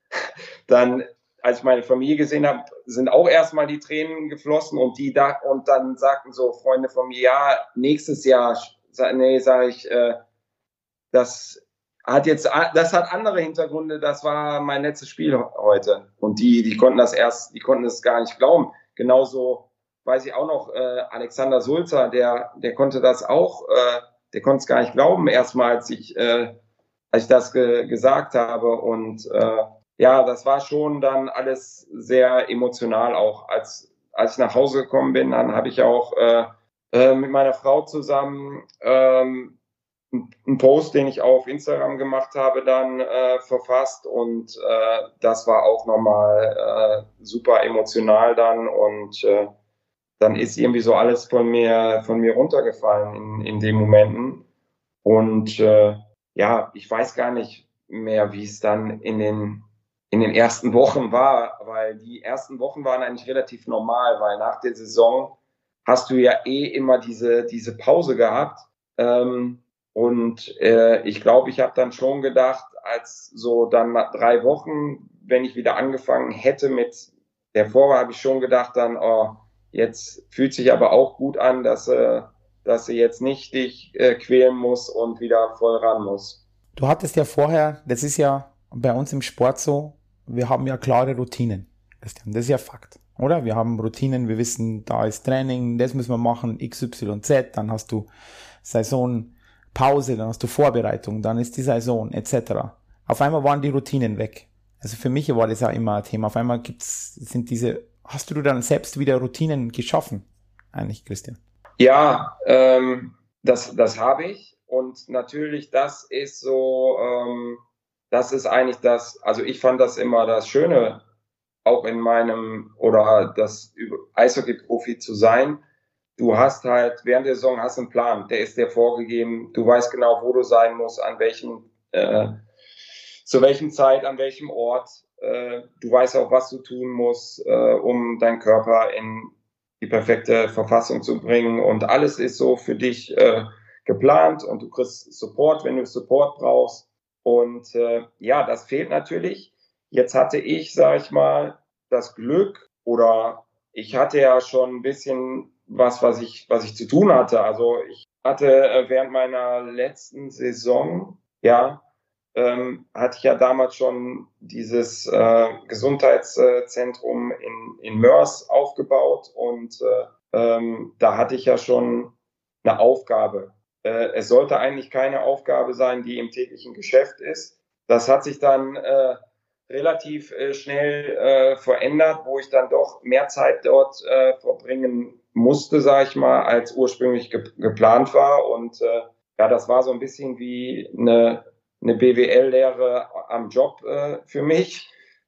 dann als ich meine Familie gesehen habe, sind auch erstmal die Tränen geflossen und die da und dann sagten so Freunde von mir, ja, nächstes Jahr, nee, sage ich, äh, das hat jetzt, das hat andere Hintergründe, das war mein letztes Spiel heute und die, die konnten das erst, die konnten es gar nicht glauben. Genauso weiß ich auch noch, äh, Alexander Sulzer, der, der konnte das auch, äh, der konnte es gar nicht glauben, erstmal als ich, äh, als ich das ge- gesagt habe und äh, ja, das war schon dann alles sehr emotional auch. Als, als ich nach Hause gekommen bin, dann habe ich auch äh, äh, mit meiner Frau zusammen ähm, einen Post, den ich auf Instagram gemacht habe, dann äh, verfasst und äh, das war auch nochmal äh, super emotional dann und äh, dann ist irgendwie so alles von mir von mir runtergefallen in, in den Momenten und äh, ja, ich weiß gar nicht mehr, wie es dann in den in den ersten Wochen war, weil die ersten Wochen waren eigentlich relativ normal, weil nach der Saison hast du ja eh immer diese diese Pause gehabt ähm, und äh, ich glaube, ich habe dann schon gedacht, als so dann nach drei Wochen, wenn ich wieder angefangen hätte mit der Vorwahl, habe ich schon gedacht dann, oh, jetzt fühlt sich aber auch gut an, dass äh, dass sie jetzt nicht dich äh, quälen muss und wieder voll ran muss. Du hattest ja vorher, das ist ja bei uns im Sport so, wir haben ja klare Routinen. Das ist ja Fakt, oder? Wir haben Routinen, wir wissen, da ist Training, das müssen wir machen, X, Y, Z, dann hast du Saisonpause, dann hast du Vorbereitung, dann ist die Saison, et cetera. Auf einmal waren die Routinen weg. Also für mich war das ja immer ein Thema. Auf einmal gibt's, sind diese, hast du dann selbst wieder Routinen geschaffen? Eigentlich, Christian. Ja, ähm, das, das habe ich. Und natürlich, das ist so, ähm, das ist eigentlich das, also ich fand das immer das Schöne, auch in meinem, oder das Eishockey-Profi zu sein. Du hast halt, während der Saison hast einen Plan, der ist dir vorgegeben. Du weißt genau, wo du sein musst, an welchem, äh, zu welchem Zeit, an welchem Ort. Äh, du weißt auch, was du tun musst, äh, um deinen Körper in die perfekte Verfassung zu bringen. Und alles ist so für dich äh, geplant und du kriegst Support, wenn du Support brauchst. Und äh, ja, das fehlt natürlich. Jetzt hatte ich, sag ich mal, das Glück oder ich hatte ja schon ein bisschen was, was ich, was ich zu tun hatte. Also ich hatte äh, während meiner letzten Saison, ja, ähm, hatte ich ja damals schon dieses äh, Gesundheitszentrum in, in Moers aufgebaut und äh, ähm, da hatte ich ja schon eine Aufgabe. Äh, es sollte eigentlich keine Aufgabe sein, die im täglichen Geschäft ist. Das hat sich dann äh, relativ äh, schnell äh, verändert, wo ich dann doch mehr Zeit dort äh, verbringen musste, sage ich mal, als ursprünglich ge- geplant war. Und äh, ja, das war so ein bisschen wie eine, eine B W L-Lehre am Job äh, für mich.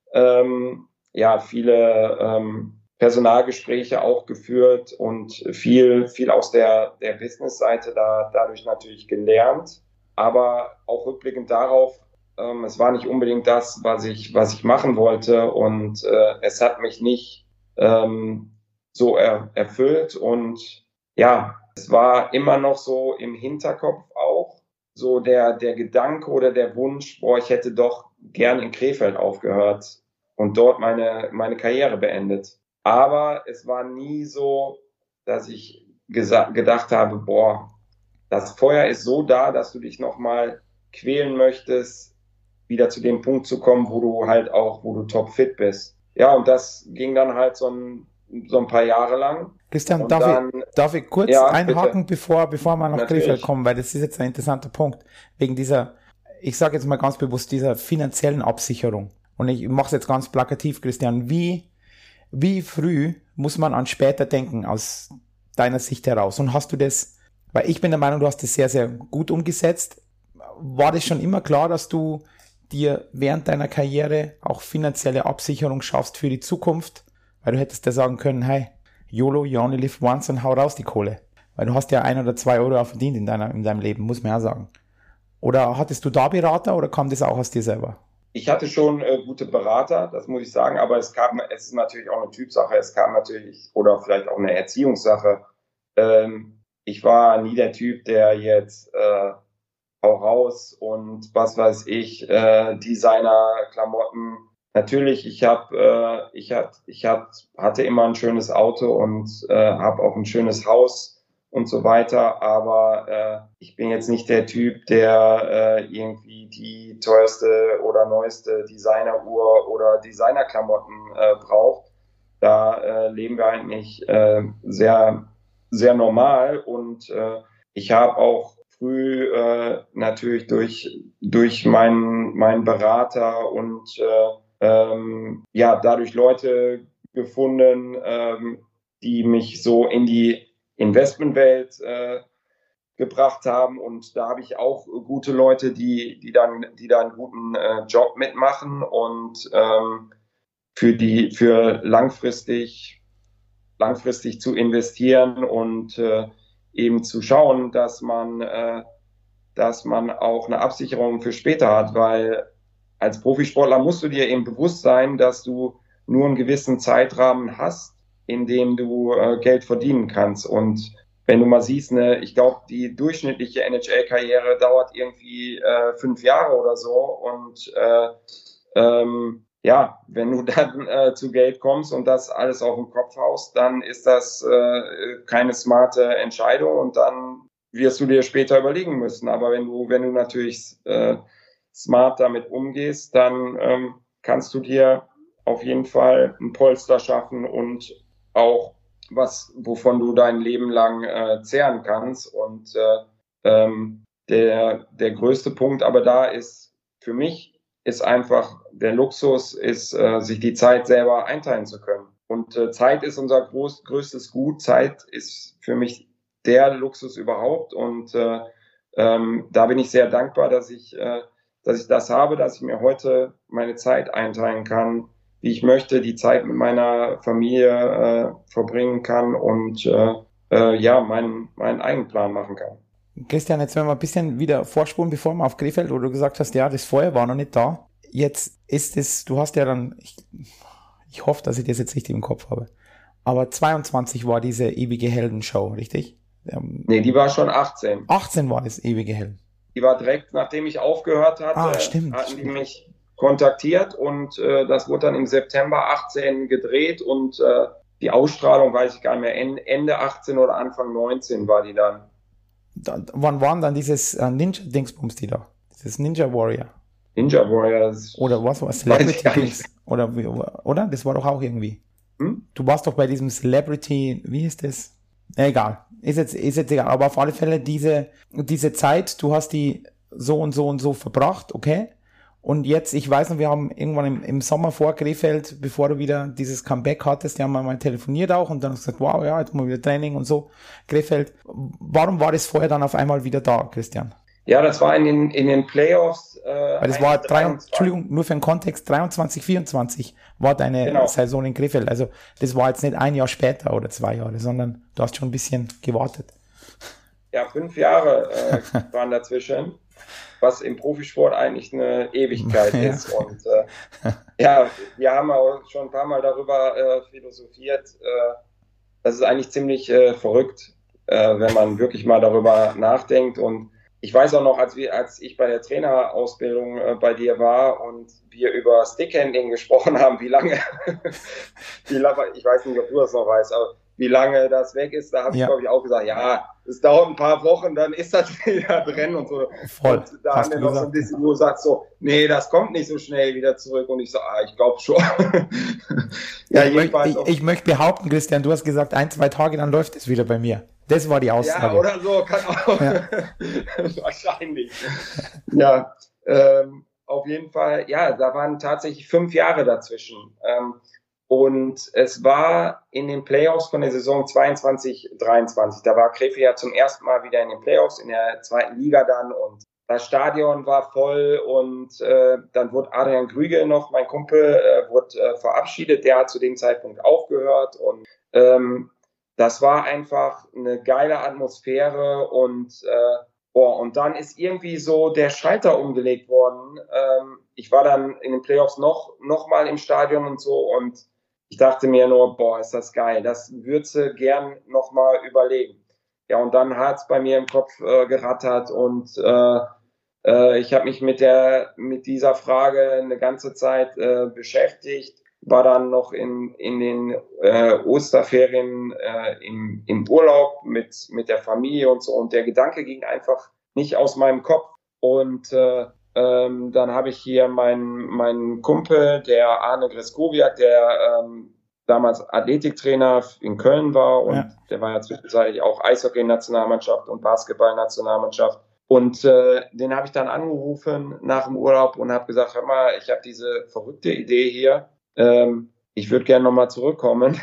Ähm, ja, viele ähm, Personalgespräche auch geführt und viel, viel aus der, der Business-Seite da, dadurch natürlich gelernt. Aber auch rückblickend darauf, ähm, es war nicht unbedingt das, was ich, was ich machen wollte und äh, es hat mich nicht ähm, so er, erfüllt und ja, es war immer noch so im Hinterkopf auch so der, der Gedanke oder der Wunsch, boah, ich hätte doch gern in Krefeld aufgehört und dort meine, meine Karriere beendet. Aber es war nie so, dass ich gesa- gedacht habe, boah, das Feuer ist so da, dass du dich nochmal quälen möchtest, wieder zu dem Punkt zu kommen, wo du halt auch, wo du topfit bist. Ja, und das ging dann halt so ein, so ein paar Jahre lang. Christian, Und darf, dann, ich, darf ich kurz ja, einhaken, bitte. bevor, bevor wir nach Natürlich. Krefeld kommen, weil das ist jetzt ein interessanter Punkt. Wegen dieser, ich sage jetzt mal ganz bewusst, dieser finanziellen Absicherung. Und ich mache es jetzt ganz plakativ, Christian. Wie, wie früh muss man an später denken aus deiner Sicht heraus? Und hast du das, weil ich bin der Meinung, du hast das sehr, sehr gut umgesetzt. War das schon immer klar, dass du dir während deiner Karriere auch finanzielle Absicherung schaffst für die Zukunft? Weil du hättest ja sagen können, hey, YOLO, you only live once und hau raus die Kohle. Weil du hast ja ein oder zwei Euro auch verdient in, deiner, in deinem Leben, muss man ja sagen. Oder hattest du da Berater oder kam das auch aus dir selber? Ich hatte schon äh, gute Berater, das muss ich sagen, aber es kam, es ist natürlich auch eine Typsache, es kam natürlich, oder vielleicht auch eine Erziehungssache. Ähm, ich war nie der Typ, der jetzt äh, hau raus und was weiß ich, äh, Designer-Klamotten. Natürlich, ich habe, äh, ich hat, ich hat, hatte immer ein schönes Auto und äh, habe auch ein schönes Haus und so weiter, aber äh, ich bin jetzt nicht der Typ, der äh, irgendwie die teuerste oder neueste Designeruhr oder Designerklamotten äh, braucht. Da äh, leben wir eigentlich äh, sehr, sehr normal und äh, ich habe auch früh äh, natürlich durch durch meinen meinen Berater und äh, ähm, ja dadurch Leute gefunden, ähm, die mich so in die Investmentwelt äh, gebracht haben und da habe ich auch gute Leute, die die dann die da einen guten äh, Job mitmachen und ähm, für die für langfristig langfristig zu investieren und äh, eben zu schauen, dass man äh, dass man auch eine Absicherung für später hat, weil als Profisportler musst du dir eben bewusst sein, dass du nur einen gewissen Zeitrahmen hast, in dem du äh, Geld verdienen kannst. Und wenn du mal siehst, ne, ich glaube, die durchschnittliche N H L-Karriere dauert irgendwie äh, fünf Jahre oder so. Und äh, ähm, ja, wenn du dann äh, zu Geld kommst und das alles auf den Kopf haust, dann ist das äh, keine smarte Entscheidung und dann wirst du dir später überlegen müssen. Aber wenn du, wenn du natürlich äh, smart damit umgehst, dann ähm, kannst du dir auf jeden Fall ein Polster schaffen und auch was, wovon du dein Leben lang äh, zehren kannst. Und äh, ähm, der, der größte Punkt aber da ist für mich, ist einfach der Luxus, ist äh, sich die Zeit selber einteilen zu können. Und äh, Zeit ist unser groß, größtes Gut. Zeit ist für mich der Luxus überhaupt und äh, ähm, da bin ich sehr dankbar, dass ich, äh, dass ich das habe, dass ich mir heute meine Zeit einteilen kann, wie ich möchte, die Zeit mit meiner Familie äh, verbringen kann und äh, äh, ja, meinen, meinen Eigenplan machen kann. Christian, jetzt werden wir ein bisschen wieder vorspulen, bevor wir auf Krefeld, wo du gesagt hast, ja, das Feuer war noch nicht da. Jetzt ist es, du hast ja dann, ich, ich hoffe, dass ich das jetzt richtig im Kopf habe, aber zweiundzwanzig war diese ewige Heldenshow, richtig? Ähm, nee, die war schon achtzehn. achtzehn war das ewige Helden. Die war direkt, nachdem ich aufgehört hatte, ah, stimmt, hatten stimmt. die mich kontaktiert und äh, das wurde dann im September achtzehn gedreht und äh, die Ausstrahlung, weiß ich gar nicht mehr, Ende achtzehn oder Anfang neunzehn war die dann. Da, wann waren dann dieses äh, Ninja-Dingsbums die da? Dieses Ninja Warrior? Ninja Warriors. Oder was war Celebrity Dings? Oder, oder? Das war doch auch irgendwie. Hm? Du warst doch bei diesem Celebrity, wie ist das? Egal. Ist jetzt, ist jetzt egal. Aber auf alle Fälle diese, diese Zeit, du hast die so und so und so verbracht, okay? Und jetzt, ich weiß noch, wir haben irgendwann im, im Sommer vor Krefeld, bevor du wieder dieses Comeback hattest, die haben wir mal telefoniert auch und dann hast du gesagt, wow, ja, jetzt mal wieder Training und so, Krefeld. Warum war das vorher dann auf einmal wieder da, Christian? Ja, das war in den, in den Playoffs. Äh, Weil das war, drei, Entschuldigung, nur für den Kontext, dreiundzwanzig, vierundzwanzig war deine genau. Saison in Krefeld. Also das war jetzt nicht ein Jahr später oder zwei Jahre, sondern du hast schon ein bisschen gewartet. Ja, fünf Jahre äh, waren dazwischen, was im Profisport eigentlich eine Ewigkeit ja. ist. Und äh, ja, wir haben auch schon ein paar Mal darüber äh, philosophiert. Äh, das ist eigentlich ziemlich äh, verrückt, äh, wenn man wirklich mal darüber nachdenkt. Und ich weiß auch noch, als wir, als ich bei der Trainerausbildung äh, bei dir war und wir über Stickhandling gesprochen haben, wie lange, wie lange, ich weiß nicht, ob du das noch weißt, aber wie lange das weg ist, da habe ja. ich, glaube ich, auch gesagt, ja, es dauert ein paar Wochen, dann ist das wieder drin und so. Voll. Und da haben wir noch so ein bisschen, wo du sagst so, nee, das kommt nicht so schnell wieder zurück. Und ich so, ah, ich glaube schon. ja, ich, jedenfalls ich, ich, ich möchte behaupten, Christian, du hast gesagt, ein, zwei Tage, dann läuft es wieder bei mir. Das war die Aussage. Ja, oder so, kann auch. Ja. Wahrscheinlich. Ja, ähm, auf jeden Fall, ja, da waren tatsächlich fünf Jahre dazwischen. Ähm, und es war in den Playoffs von der Saison zweiundzwanzig dreiundzwanzig. Da war Krefeld ja zum ersten Mal wieder in den Playoffs, in der zweiten Liga dann. Und das Stadion war voll und äh, dann wurde Adrian Grüge noch, mein Kumpel, äh, wurde äh, verabschiedet. Der hat zu dem Zeitpunkt aufgehört und ähm, das war einfach eine geile Atmosphäre und äh, boah, und dann ist irgendwie so der Schalter umgelegt worden. Ähm, ich war dann in den Playoffs noch noch mal im Stadion und so und ich dachte mir nur, boah, ist das geil. Das würdest du gern noch mal überlegen. Ja, und dann hat's bei mir im Kopf äh, gerattert und äh, äh, ich habe mich mit der mit dieser Frage eine ganze Zeit äh, beschäftigt. War dann noch in, in den äh, Osterferien äh, im, im Urlaub mit, mit der Familie und so. Und der Gedanke ging einfach nicht aus meinem Kopf. Und äh, ähm, dann habe ich hier meinen meinen Kumpel, der Arne Greskowiak, der ähm, damals Athletiktrainer in Köln war. Und ja. der war ja zwischenzeitlich auch Eishockey-Nationalmannschaft und Basketball-Nationalmannschaft. Und äh, den habe ich dann angerufen nach dem Urlaub und habe gesagt, hör mal, ich habe diese verrückte Idee hier. Ähm, ich würde gerne nochmal zurückkommen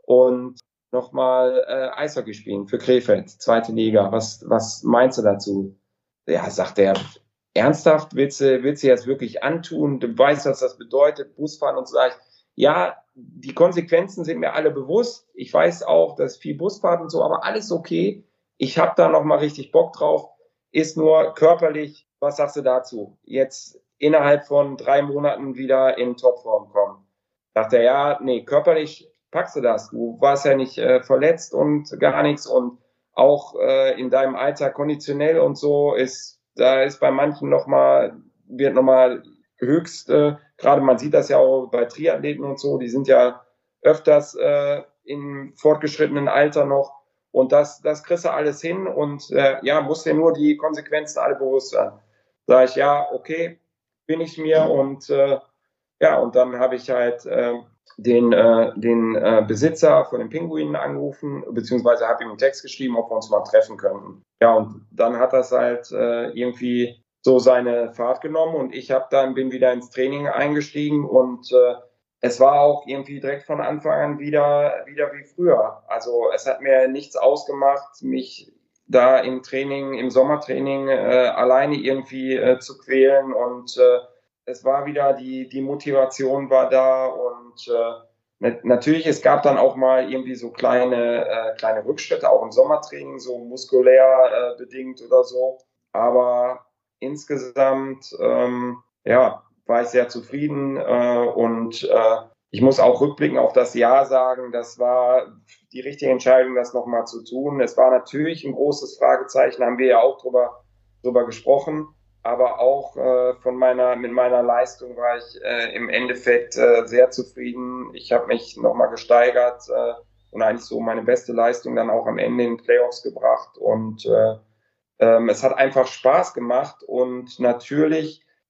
und nochmal äh, Eishockey spielen für Krefeld, zweite Liga. Was, was meinst du dazu? Ja, sagt er, ernsthaft, willst du, willst du jetzt wirklich antun? Du weißt, was das bedeutet, Busfahren und so. Sag ich, ja, die Konsequenzen sind mir alle bewusst. Ich weiß auch, dass viel Busfahrt und so, aber alles okay. Ich habe da nochmal richtig Bock drauf. Ist nur körperlich, was sagst du dazu? Jetzt innerhalb von drei Monaten wieder in Topform kommen. Dachte er, ja, nee, körperlich packst du das. Du warst ja nicht äh, verletzt und gar nichts und auch äh, in deinem Alter konditionell und so ist, da ist bei manchen nochmal, wird nochmal höchst, äh, gerade man sieht das ja auch bei Triathleten und so, die sind ja öfters äh, im fortgeschrittenen Alter noch und das, das kriegst du alles hin und äh, ja, musst dir nur die Konsequenzen alle bewusst sein. Sag ich, ja, okay, bin ich mir und äh, ja, und dann habe ich halt äh, den, äh, den äh, Besitzer von den Pinguinen angerufen, beziehungsweise habe ihm einen Text geschrieben, ob wir uns mal treffen können. Ja, und dann hat das halt äh, irgendwie so seine Fahrt genommen und ich habe dann bin wieder ins Training eingestiegen und äh, es war auch irgendwie direkt von Anfang an wieder wieder wie früher. Also es hat mir nichts ausgemacht, mich da im Training, im Sommertraining äh, alleine irgendwie äh, zu quälen und äh, es war wieder, die, die Motivation war da und äh, natürlich, es gab dann auch mal irgendwie so kleine, äh, kleine Rückschritte, auch im Sommertraining, so muskulär äh, bedingt oder so. Aber insgesamt, ähm, ja, war ich sehr zufrieden äh, und äh, ich muss auch rückblickend auf das Jahr sagen, das war die richtige Entscheidung, das nochmal zu tun. Es war natürlich ein großes Fragezeichen, haben wir ja auch drüber, drüber gesprochen. Aber auch äh, von meiner mit meiner Leistung war ich äh, im Endeffekt äh, sehr zufrieden. Ich habe mich nochmal gesteigert äh, und eigentlich so meine beste Leistung dann auch am Ende in den Playoffs gebracht. Und äh, ähm, es hat einfach Spaß gemacht. Und natürlich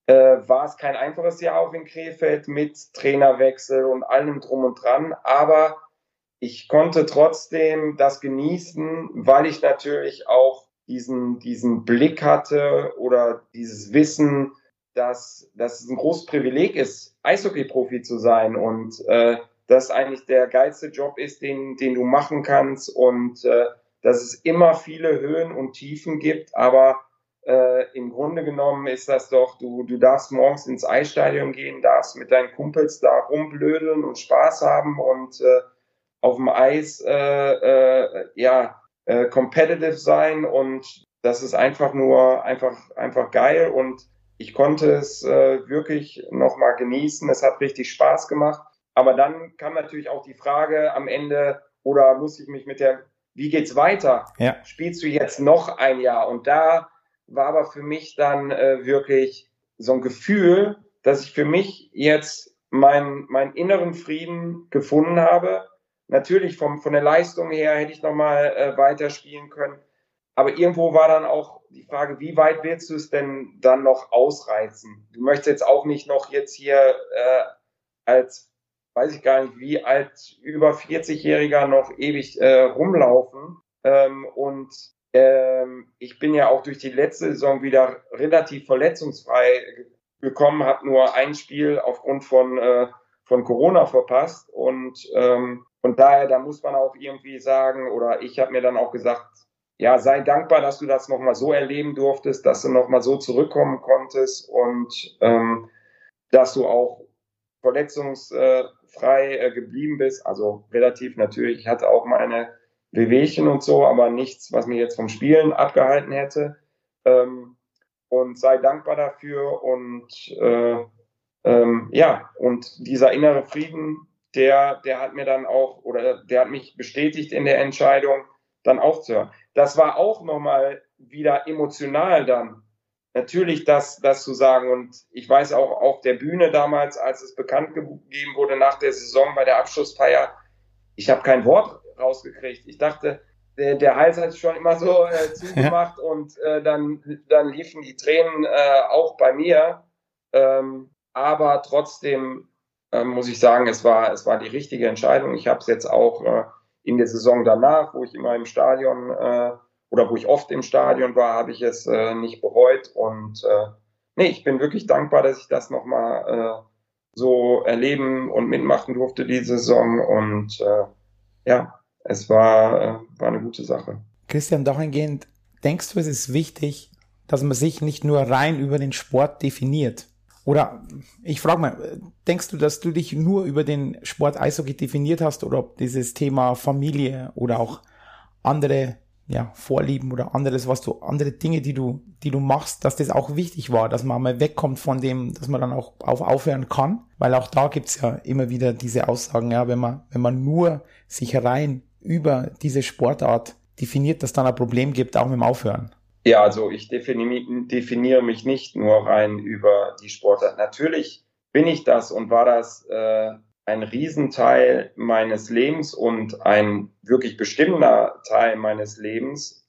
äh, war es kein einfaches Jahr auch in Krefeld mit Trainerwechsel und allem drum und dran, aber ich konnte trotzdem das genießen, weil ich natürlich auch diesen, diesen Blick hatte oder dieses Wissen, dass, dass es ein großes Privileg ist, Eishockey-Profi zu sein und äh, dass eigentlich der geilste Job ist, den, den du machen kannst und äh, dass es immer viele Höhen und Tiefen gibt, aber äh, im Grunde genommen ist das doch, du, du darfst morgens ins Eisstadion gehen, darfst mit deinen Kumpels da rumblödeln und Spaß haben und äh, auf dem Eis äh, äh, ja äh, competitive sein und das ist einfach nur einfach einfach geil und ich konnte es äh, wirklich nochmal genießen. Es hat richtig Spaß gemacht. Aber dann kam natürlich auch die Frage am Ende, oder muss ich mich mit der, wie geht's weiter? Ja. Spielst du jetzt noch ein Jahr? Und da war aber für mich dann äh, wirklich so ein Gefühl, dass ich für mich jetzt meinen meinen inneren Frieden gefunden habe. Natürlich vom, von der Leistung her hätte ich nochmal äh, weiterspielen können. Aber irgendwo war dann auch die Frage, wie weit willst du es denn dann noch ausreizen? Du möchtest jetzt auch nicht noch jetzt hier äh, als, weiß ich gar nicht, wie alt, über vierzig-Jähriger noch ewig äh, rumlaufen. Ähm, und ähm, ich bin ja auch durch die letzte Saison wieder relativ verletzungsfrei gekommen, habe nur ein Spiel aufgrund von, äh, von Corona verpasst. Und ähm, von daher, da muss man auch irgendwie sagen, oder ich habe mir dann auch gesagt, ja, sei dankbar, dass du das nochmal so erleben durftest, dass du nochmal so zurückkommen konntest und ähm, dass du auch verletzungsfrei äh, geblieben bist. Also relativ natürlich. Ich hatte auch meine Wehwehchen und so, aber nichts, was mir jetzt vom Spielen abgehalten hätte. Ähm, und sei dankbar dafür und äh, ähm, ja, und dieser innere Frieden, der, der hat mir dann auch, oder der hat mich bestätigt in der Entscheidung, dann aufzuhören. Das war auch nochmal wieder emotional dann. Natürlich das, das zu sagen. Und ich weiß auch auf der Bühne damals, als es bekannt gegeben wurde nach der Saison bei der Abschlussfeier, ich habe kein Wort rausgekriegt. Ich dachte, der, der Hals hat schon immer so äh, zugemacht ja. und äh, dann, dann liefen die Tränen äh, auch bei mir. Ähm, aber trotzdem äh, muss ich sagen, es war, es war die richtige Entscheidung. Ich habe es jetzt auch äh, in der Saison danach, wo ich immer im Stadion äh, oder wo ich oft im Stadion war, habe ich es äh, nicht bereut. Und äh, nee, ich bin wirklich dankbar, dass ich das nochmal äh, so erleben und mitmachen durfte, die Saison. Und äh, ja, es war, äh, war eine gute Sache. Christian, dahingehend, denkst du, es ist wichtig, dass man sich nicht nur rein über den Sport definiert? Oder ich frage mal, denkst du, dass du dich nur über den Sport Eishockey definiert hast oder ob dieses Thema Familie oder auch andere ja, Vorlieben oder anderes, was du, andere Dinge, die du, die du machst, dass das auch wichtig war, dass man mal wegkommt von dem, dass man dann auch auf aufhören kann? Weil auch da gibt's ja immer wieder diese Aussagen, ja, wenn man, wenn man nur sich rein über diese Sportart definiert, dass dann ein Problem gibt, auch mit dem Aufhören. Ja, also ich definiere, definiere mich nicht nur rein über die Sportart. Natürlich bin ich das und war das äh, ein Riesenteil meines Lebens und ein wirklich bestimmender Teil meines Lebens.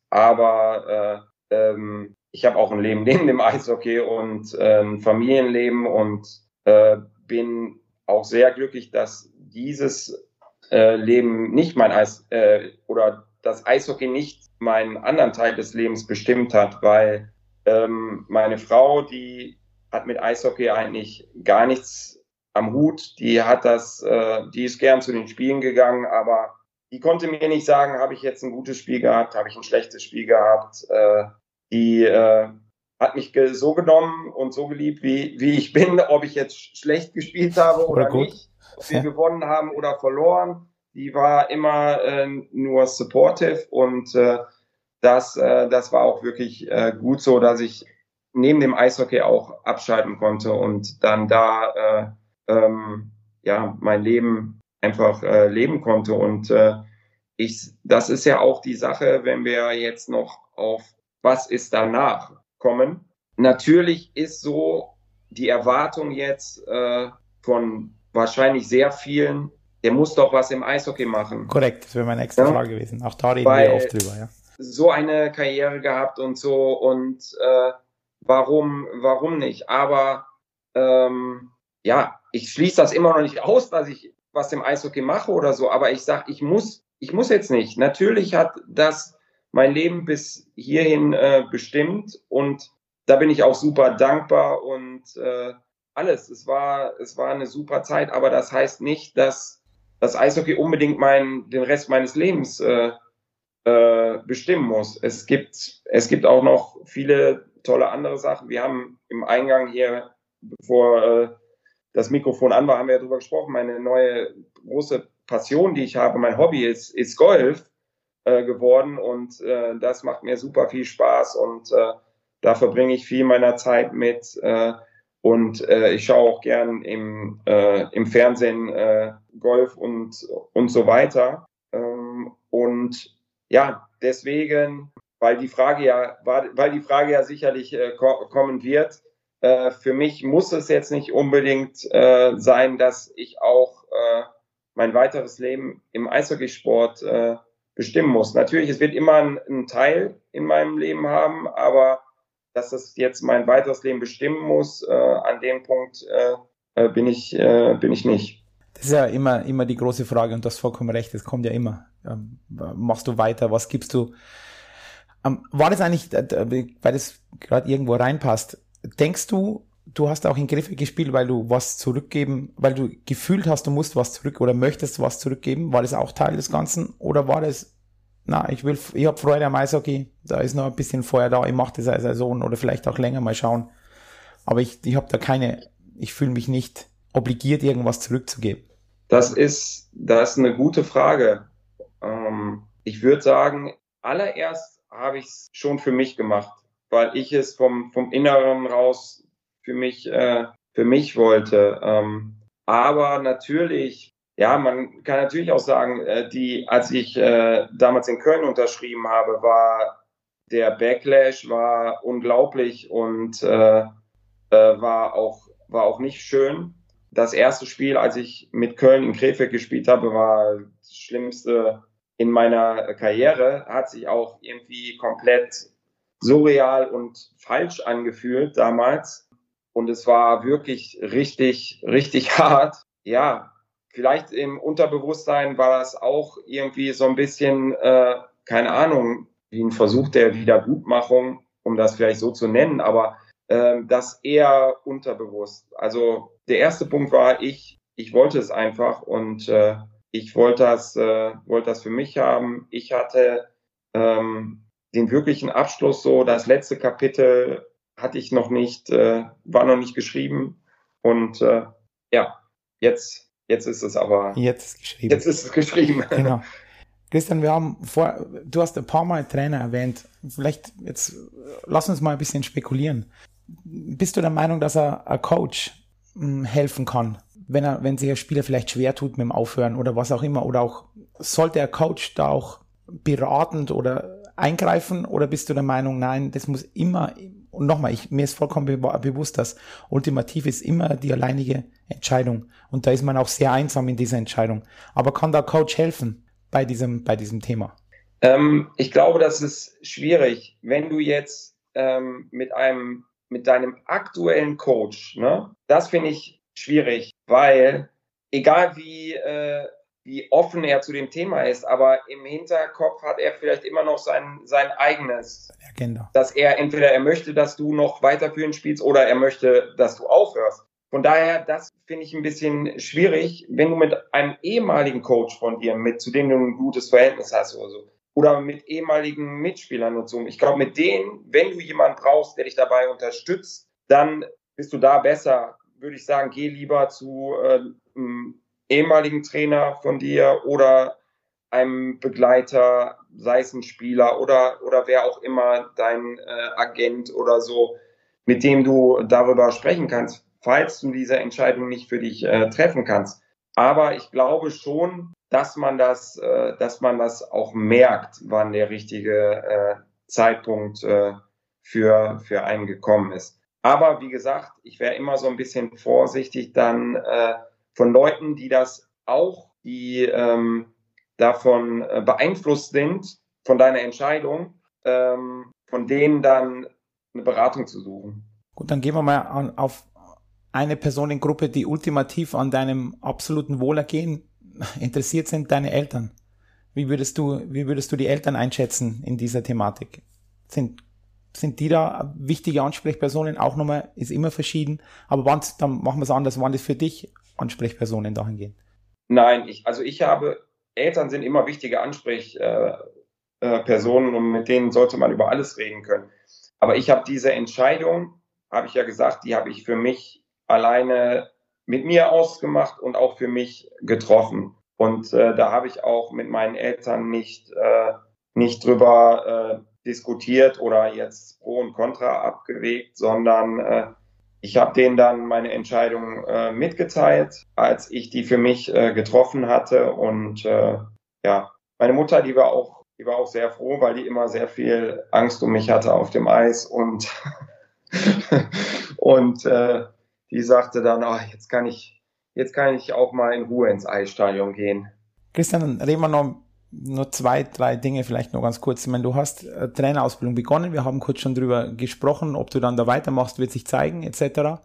Aber äh, ähm, ich habe auch ein Leben neben dem Eishockey und äh, ein Familienleben und äh, bin auch sehr glücklich, dass dieses äh, Leben nicht mein Eis äh, oder das Eishockey nicht meinen anderen Teil des Lebens bestimmt hat, weil ähm, meine Frau, die hat mit Eishockey eigentlich gar nichts am Hut, die hat das, äh, die ist gern zu den Spielen gegangen, aber die konnte mir nicht sagen, habe ich jetzt ein gutes Spiel gehabt, habe ich ein schlechtes Spiel gehabt, äh, die äh, hat mich ge- so genommen und so geliebt, wie, wie ich bin, ob ich jetzt schlecht gespielt habe oder, oder nicht, ob wir ja. gewonnen haben oder verloren. Die war immer äh, nur supportive und äh, das, äh, das war auch wirklich äh, gut so, dass ich neben dem Eishockey auch abschalten konnte und dann da äh, ähm, ja mein Leben einfach äh, leben konnte. Und äh, ich, das ist ja auch die Sache, wenn wir jetzt noch auf was ist danach kommen. Natürlich ist so die Erwartung jetzt äh, von wahrscheinlich sehr vielen, der muss doch was im Eishockey machen. Korrekt, das wäre meine nächste ja? Frage gewesen. Auch da reden Weil wir oft drüber, ja. So eine Karriere gehabt und so und äh, warum, warum nicht? Aber ähm, ja, ich schließe das immer noch nicht aus, dass ich was im Eishockey mache oder so, aber ich sage, ich muss, ich muss jetzt nicht. Natürlich hat das mein Leben bis hierhin äh, bestimmt und da bin ich auch super dankbar und äh, alles. Es war, es war eine super Zeit, aber das heißt nicht, dass das Eishockey unbedingt mein, den Rest meines Lebens äh, äh, bestimmen muss. Es gibt, es gibt auch noch viele tolle andere Sachen. Wir haben im Eingang hier, bevor äh, das Mikrofon an war, haben wir ja drüber gesprochen. Meine neue große Passion, die ich habe, mein Hobby ist, ist Golf äh, geworden und äh, das macht mir super viel Spaß und äh, da verbringe ich viel meiner Zeit mit äh, und äh, ich schaue auch gern im, äh, im Fernsehen äh, Golf und, und so weiter. Ähm, und ja, deswegen, weil die Frage ja, weil die Frage ja sicherlich äh, ko- kommen wird, äh, für mich muss es jetzt nicht unbedingt äh, sein, dass ich auch äh, mein weiteres Leben im Eishockeysport äh, bestimmen muss. Natürlich, es wird immer einen Teil in meinem Leben haben, aber dass das jetzt mein weiteres Leben bestimmen muss, äh, an dem Punkt äh, bin ich äh, bin ich nicht. Das ist ja immer, immer die große Frage und du hast vollkommen recht, das kommt ja immer. Ähm, machst du weiter, was gibst du? Ähm, war das eigentlich, weil das gerade irgendwo reinpasst, denkst du, du hast auch in Griffe gespielt, weil du was zurückgeben, weil du gefühlt hast, du musst was zurück oder möchtest was zurückgeben? War das auch Teil des Ganzen? Oder war das, na, ich will, ich habe Freude am Eishockey, da ist noch ein bisschen Feuer da, ich mache das als Saison oder vielleicht auch länger mal schauen. Aber ich, ich habe da keine, ich fühle mich nicht obligiert, irgendwas zurückzugeben. Das ist, das ist eine gute Frage. Ähm, ich würde sagen, allererst habe ich es schon für mich gemacht, weil ich es vom, vom Inneren raus für mich, äh, für mich wollte. Ähm, aber natürlich, ja, man kann natürlich auch sagen, äh, die, als ich äh, damals in Köln unterschrieben habe, war der Backlash war unglaublich und äh, äh, war auch, war auch nicht schön. Das erste Spiel, als ich mit Köln in Krefeld gespielt habe, war das Schlimmste in meiner Karriere. Hat sich auch irgendwie komplett surreal und falsch angefühlt damals. Und es war wirklich richtig, richtig hart. Ja, vielleicht im Unterbewusstsein war das auch irgendwie so ein bisschen, äh, keine Ahnung, wie ein Versuch der Wiedergutmachung, um das vielleicht so zu nennen, aber ähm, das eher unterbewusst. Also der erste Punkt war, ich, ich wollte es einfach und äh, ich wollte das, äh, wollte das für mich haben. Ich hatte ähm, den wirklichen Abschluss so, das letzte Kapitel hatte ich noch nicht, äh, war noch nicht geschrieben und äh, ja, jetzt, jetzt ist es aber, Jetzt ist geschrieben. Jetzt ist es geschrieben. Genau. Christian, wir haben vor, du hast ein paar Mal Trainer erwähnt. Vielleicht jetzt lass uns mal ein bisschen spekulieren. Bist du der Meinung, dass er ein Coach mh, helfen kann, wenn er, wenn sich ein Spieler vielleicht schwer tut mit dem Aufhören oder was auch immer? Oder auch sollte der Coach da auch beratend oder eingreifen? Oder bist du der Meinung, nein, das muss immer, und nochmal, ich, mir ist vollkommen be- bewusst, dass ultimativ ist immer die alleinige Entscheidung. Und da ist man auch sehr einsam in dieser Entscheidung. Aber kann der Coach helfen bei diesem, bei diesem Thema? Ähm, ich glaube, das ist schwierig, wenn du jetzt ähm, mit einem, mit deinem aktuellen Coach, ne, das finde ich schwierig, weil egal wie, äh, wie offen er zu dem Thema ist, aber im Hinterkopf hat er vielleicht immer noch sein, sein eigenes, Agenda. Dass er entweder er möchte, dass du noch weiterführend spielst oder er möchte, dass du aufhörst. Von daher, das finde ich ein bisschen schwierig, wenn du mit einem ehemaligen Coach von dir, mit zu dem du ein gutes Verhältnis hast oder so, oder mit ehemaligen Mitspielern und so. Ich glaube, mit denen, wenn du jemanden brauchst, der dich dabei unterstützt, dann bist du da besser. Würde ich sagen, geh lieber zu äh, einem ehemaligen Trainer von dir oder einem Begleiter, sei es ein Spieler oder, oder wer auch immer, dein äh, Agent oder so, mit dem du darüber sprechen kannst, falls du diese Entscheidung nicht für dich äh, treffen kannst. Aber ich glaube schon, dass man das, äh, dass man das auch merkt, wann der richtige äh, Zeitpunkt äh, für, für einen gekommen ist. Aber wie gesagt, ich wäre immer so ein bisschen vorsichtig dann äh, von Leuten, die das auch, die ähm, davon äh, beeinflusst sind, von deiner Entscheidung, ähm, von denen dann eine Beratung zu suchen. Gut, dann gehen wir mal an, auf, eine Personengruppe, die ultimativ an deinem absoluten Wohlergehen interessiert sind, deine Eltern. Wie würdest du, wie würdest du die Eltern einschätzen in dieser Thematik? Sind, sind die da wichtige Ansprechpersonen? Auch nochmal, ist immer verschieden. Aber wann, dann machen wir es anders. Waren das für dich Ansprechpersonen dahingehend? Nein, ich, also ich habe, Eltern sind immer wichtige Ansprechpersonen und mit denen sollte man über alles reden können. Aber ich habe diese Entscheidung, habe ich ja gesagt, die habe ich für mich alleine mit mir ausgemacht und auch für mich getroffen. Und äh, da habe ich auch mit meinen Eltern nicht, äh, nicht drüber äh, diskutiert oder jetzt Pro und Contra abgewegt, sondern äh, ich habe denen dann meine Entscheidung äh, mitgeteilt, als ich die für mich äh, getroffen hatte. Und äh, ja, meine Mutter, die war auch, die war auch sehr froh, weil die immer sehr viel Angst um mich hatte auf dem Eis und und äh, die sagte dann, oh, jetzt kann ich, jetzt kann ich auch mal in Ruhe ins Eisstadion gehen. Christian, dann reden wir noch, noch zwei, drei Dinge vielleicht noch ganz kurz. Ich meine, du hast äh, Trainerausbildung begonnen, wir haben kurz schon drüber gesprochen, ob du dann da weitermachst, wird sich zeigen, et cetera.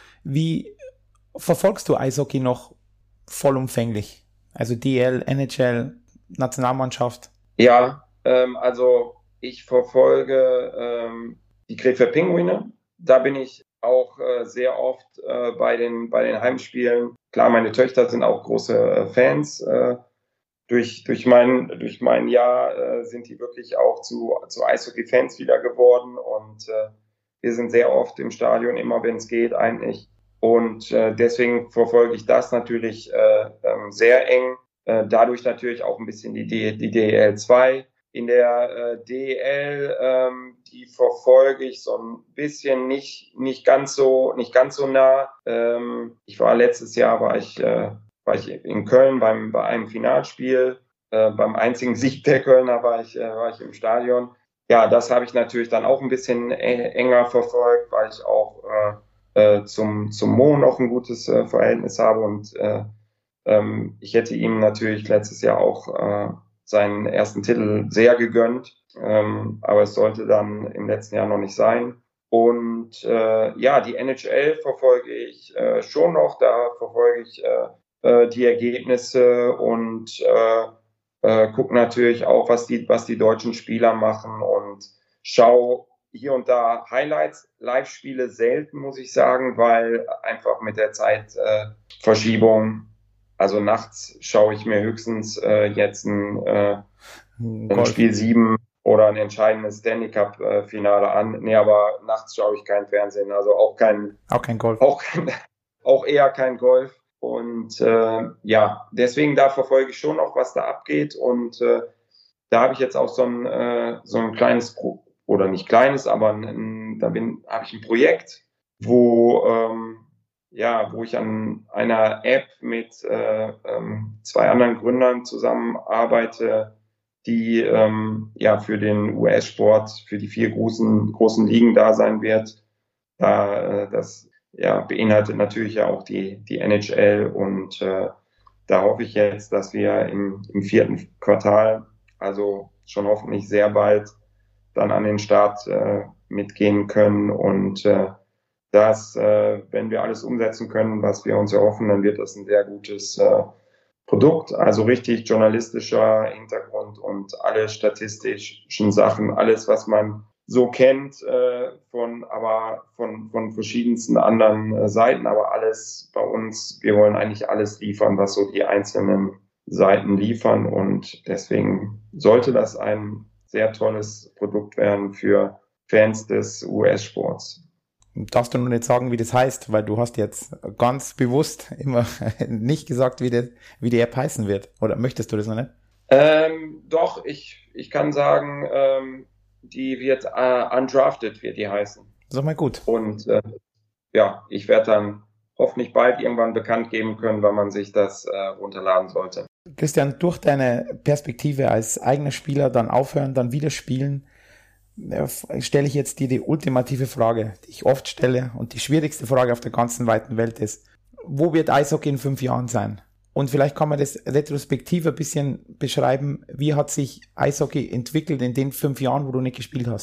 Wie verfolgst du Eishockey noch vollumfänglich? Also D L, N H L, Nationalmannschaft? Ja, ähm, also ich verfolge ähm, die Krefeld Pinguine. Da bin ich auch äh, sehr oft äh, bei den bei den Heimspielen. Klar, meine Töchter sind auch große äh, Fans. Äh, durch durch mein durch mein Jahr äh, sind die wirklich auch zu zu Eishockey-Fans wieder geworden und äh, wir sind sehr oft im Stadion, immer wenn es geht eigentlich. Und äh, deswegen verfolge ich das natürlich äh, ähm, sehr eng. Äh, dadurch natürlich auch ein bisschen die D, die D E L zwei. In der äh, D E L, ähm, die verfolge ich so ein bisschen nicht nicht ganz so nicht ganz so nah. Ähm, ich war letztes Jahr war ich äh, war ich in Köln beim bei einem Finalspiel, äh, beim einzigen Sieg der Kölner war ich äh, war ich im Stadion. Ja, das habe ich natürlich dann auch ein bisschen äh, enger verfolgt, weil ich auch äh, äh, zum zum Mo noch ein gutes äh, Verhältnis habe und äh, ähm, ich hätte ihm natürlich letztes Jahr auch äh, seinen ersten Titel sehr gegönnt, ähm, aber es sollte dann im letzten Jahr noch nicht sein. Und äh, ja, die N H L verfolge ich äh, schon noch, da verfolge ich äh, äh, die Ergebnisse und äh, äh, gucke natürlich auch, was die, was die deutschen Spieler machen und schaue hier und da Highlights, Live-Spiele selten, muss ich sagen, weil einfach mit der Zeitverschiebung, äh, also nachts schaue ich mir höchstens äh, jetzt ein, äh, ein Spiel sieben oder ein entscheidendes Stanley Cup äh, Finale an. Nee, aber nachts schaue ich kein Fernsehen, also auch kein, auch kein Golf. Auch, kein, auch eher kein Golf. Und äh, ja, deswegen da verfolge ich schon noch, was da abgeht. Und äh, da habe ich jetzt auch so ein, äh, so ein kleines, Pro- oder nicht kleines, aber ein, da bin habe ich ein Projekt, wo ähm, ja, wo ich an einer App mit äh, ähm, zwei anderen Gründern zusammenarbeite, die ähm, ja für den U S-Sport, für die vier großen großen Ligen da sein wird. Da äh, das ja beinhaltet natürlich ja auch die die N H L und äh, da hoffe ich jetzt, dass wir im, im vierten Quartal, also schon hoffentlich sehr bald, dann an den Start äh, mitgehen können und äh, dass, äh, wenn wir alles umsetzen können, was wir uns erhoffen, dann wird das ein sehr gutes äh, Produkt, also richtig journalistischer Hintergrund und alle statistischen Sachen, alles, was man so kennt, äh, von, aber von, von verschiedensten anderen äh, Seiten, aber alles bei uns, wir wollen eigentlich alles liefern, was so die einzelnen Seiten liefern und deswegen sollte das ein sehr tolles Produkt werden für Fans des U S-Sports. Darfst du nur nicht sagen, wie das heißt, weil du hast jetzt ganz bewusst immer nicht gesagt, wie, das, wie die App heißen wird. Oder möchtest du das noch nicht? Ähm, doch, ich, ich kann sagen, ähm, die wird uh, Undrafted, wird die heißen. Sag mal gut. Und äh, ja, ich werde dann hoffentlich bald irgendwann bekannt geben können, wann man sich das äh, runterladen sollte. Christian, durch deine Perspektive als eigener Spieler, dann aufhören, dann wieder spielen, stelle ich jetzt dir die ultimative Frage, die ich oft stelle und die schwierigste Frage auf der ganzen weiten Welt ist: Wo wird Eishockey in fünf Jahren sein? Und vielleicht kann man das retrospektiv ein bisschen beschreiben, wie hat sich Eishockey entwickelt in den fünf Jahren, wo du nicht gespielt hast?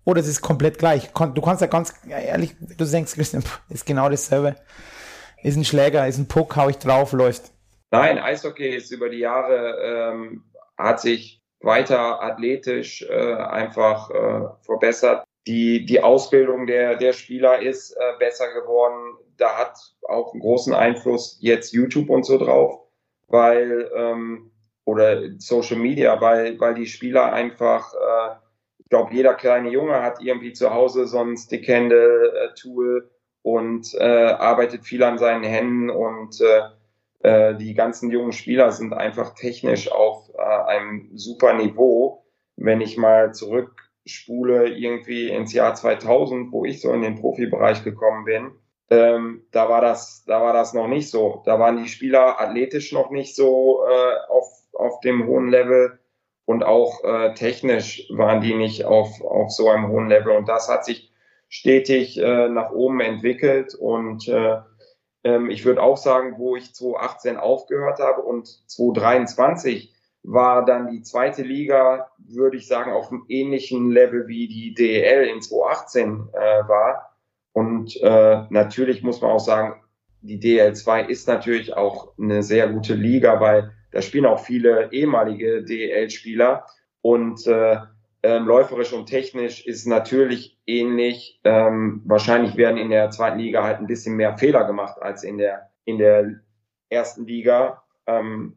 Oder es ist komplett gleich. Du kannst ja ganz ehrlich, du denkst, Christian, ist genau dasselbe. Ist ein Schläger, ist ein Puck, hau ich drauf, läuft. Nein, Eishockey ist über die Jahre, ähm, hat sich weiter athletisch äh, einfach äh, verbessert. Die, die Ausbildung der, der Spieler ist äh, besser geworden. Da hat auch einen großen Einfluss jetzt YouTube und so drauf, weil, ähm, oder Social Media, weil, weil die Spieler einfach, äh, ich glaube, jeder kleine Junge hat irgendwie zu Hause so ein Stickhandle-Tool und äh, arbeitet viel an seinen Händen und äh, äh, die ganzen jungen Spieler sind einfach technisch auf äh, einem super Niveau. Wenn ich mal zurückspule irgendwie ins Jahr zweitausend, wo ich so in den Profibereich gekommen bin, ähm, da war das, da war das noch nicht so. Da waren die Spieler athletisch noch nicht so äh, auf auf dem hohen Level und auch äh, technisch waren die nicht auf auf so einem hohen Level. Und das hat sich stetig äh, nach oben entwickelt und äh, ähm, ich würde auch sagen, wo ich zweitausendachtzehn aufgehört habe und zweitausenddreiundzwanzig war dann die zweite Liga, würde ich sagen, auf einem ähnlichen Level wie die D E L in zweitausendachtzehn äh, war. Und äh, natürlich muss man auch sagen, die D E L zwei ist natürlich auch eine sehr gute Liga, weil da spielen auch viele ehemalige D E L-Spieler und äh, ähm, läuferisch und technisch ist natürlich ähnlich. Ähm, wahrscheinlich werden in der zweiten Liga halt ein bisschen mehr Fehler gemacht als in der in der ersten Liga. Ähm,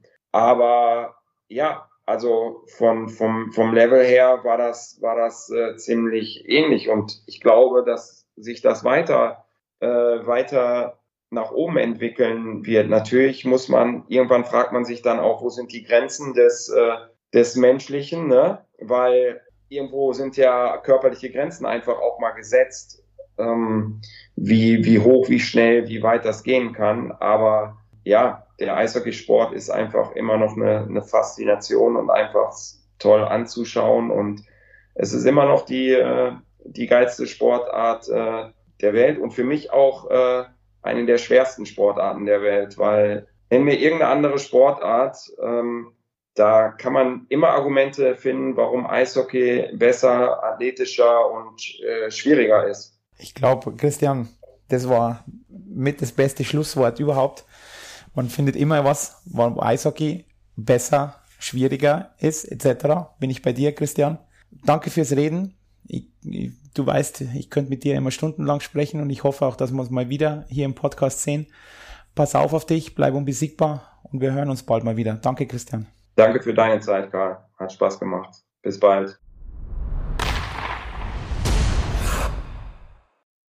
aber ja, also von vom vom Level her war das war das äh, ziemlich ähnlich und ich glaube, dass sich das weiter äh, weiter nach oben entwickeln wird. Natürlich muss man irgendwann fragt man sich dann auch, wo sind die Grenzen des äh, des Menschlichen, ne? Weil irgendwo sind ja körperliche Grenzen einfach auch mal gesetzt, ähm, wie, wie hoch, wie schnell, wie weit das gehen kann. Aber ja, der Eishockeysport ist einfach immer noch eine, eine Faszination und einfach toll anzuschauen. Und es ist immer noch die, äh, die geilste Sportart äh, der Welt und für mich auch äh, eine der schwersten Sportarten der Welt, weil nenn mir irgendeine andere Sportart, ähm, da kann man immer Argumente finden, warum Eishockey besser, athletischer und äh, schwieriger ist. Ich glaube, Christian, das war mit das beste Schlusswort überhaupt. Man findet immer was, warum Eishockey besser, schwieriger ist, et cetera. Bin ich bei dir, Christian. Danke fürs Reden. Ich, ich, du weißt, ich könnte mit dir immer stundenlang sprechen und ich hoffe auch, dass wir uns mal wieder hier im Podcast sehen. Pass auf auf dich, bleib unbesiegbar und wir hören uns bald mal wieder. Danke, Christian. Danke für deine Zeit, Karl. Hat Spaß gemacht. Bis bald.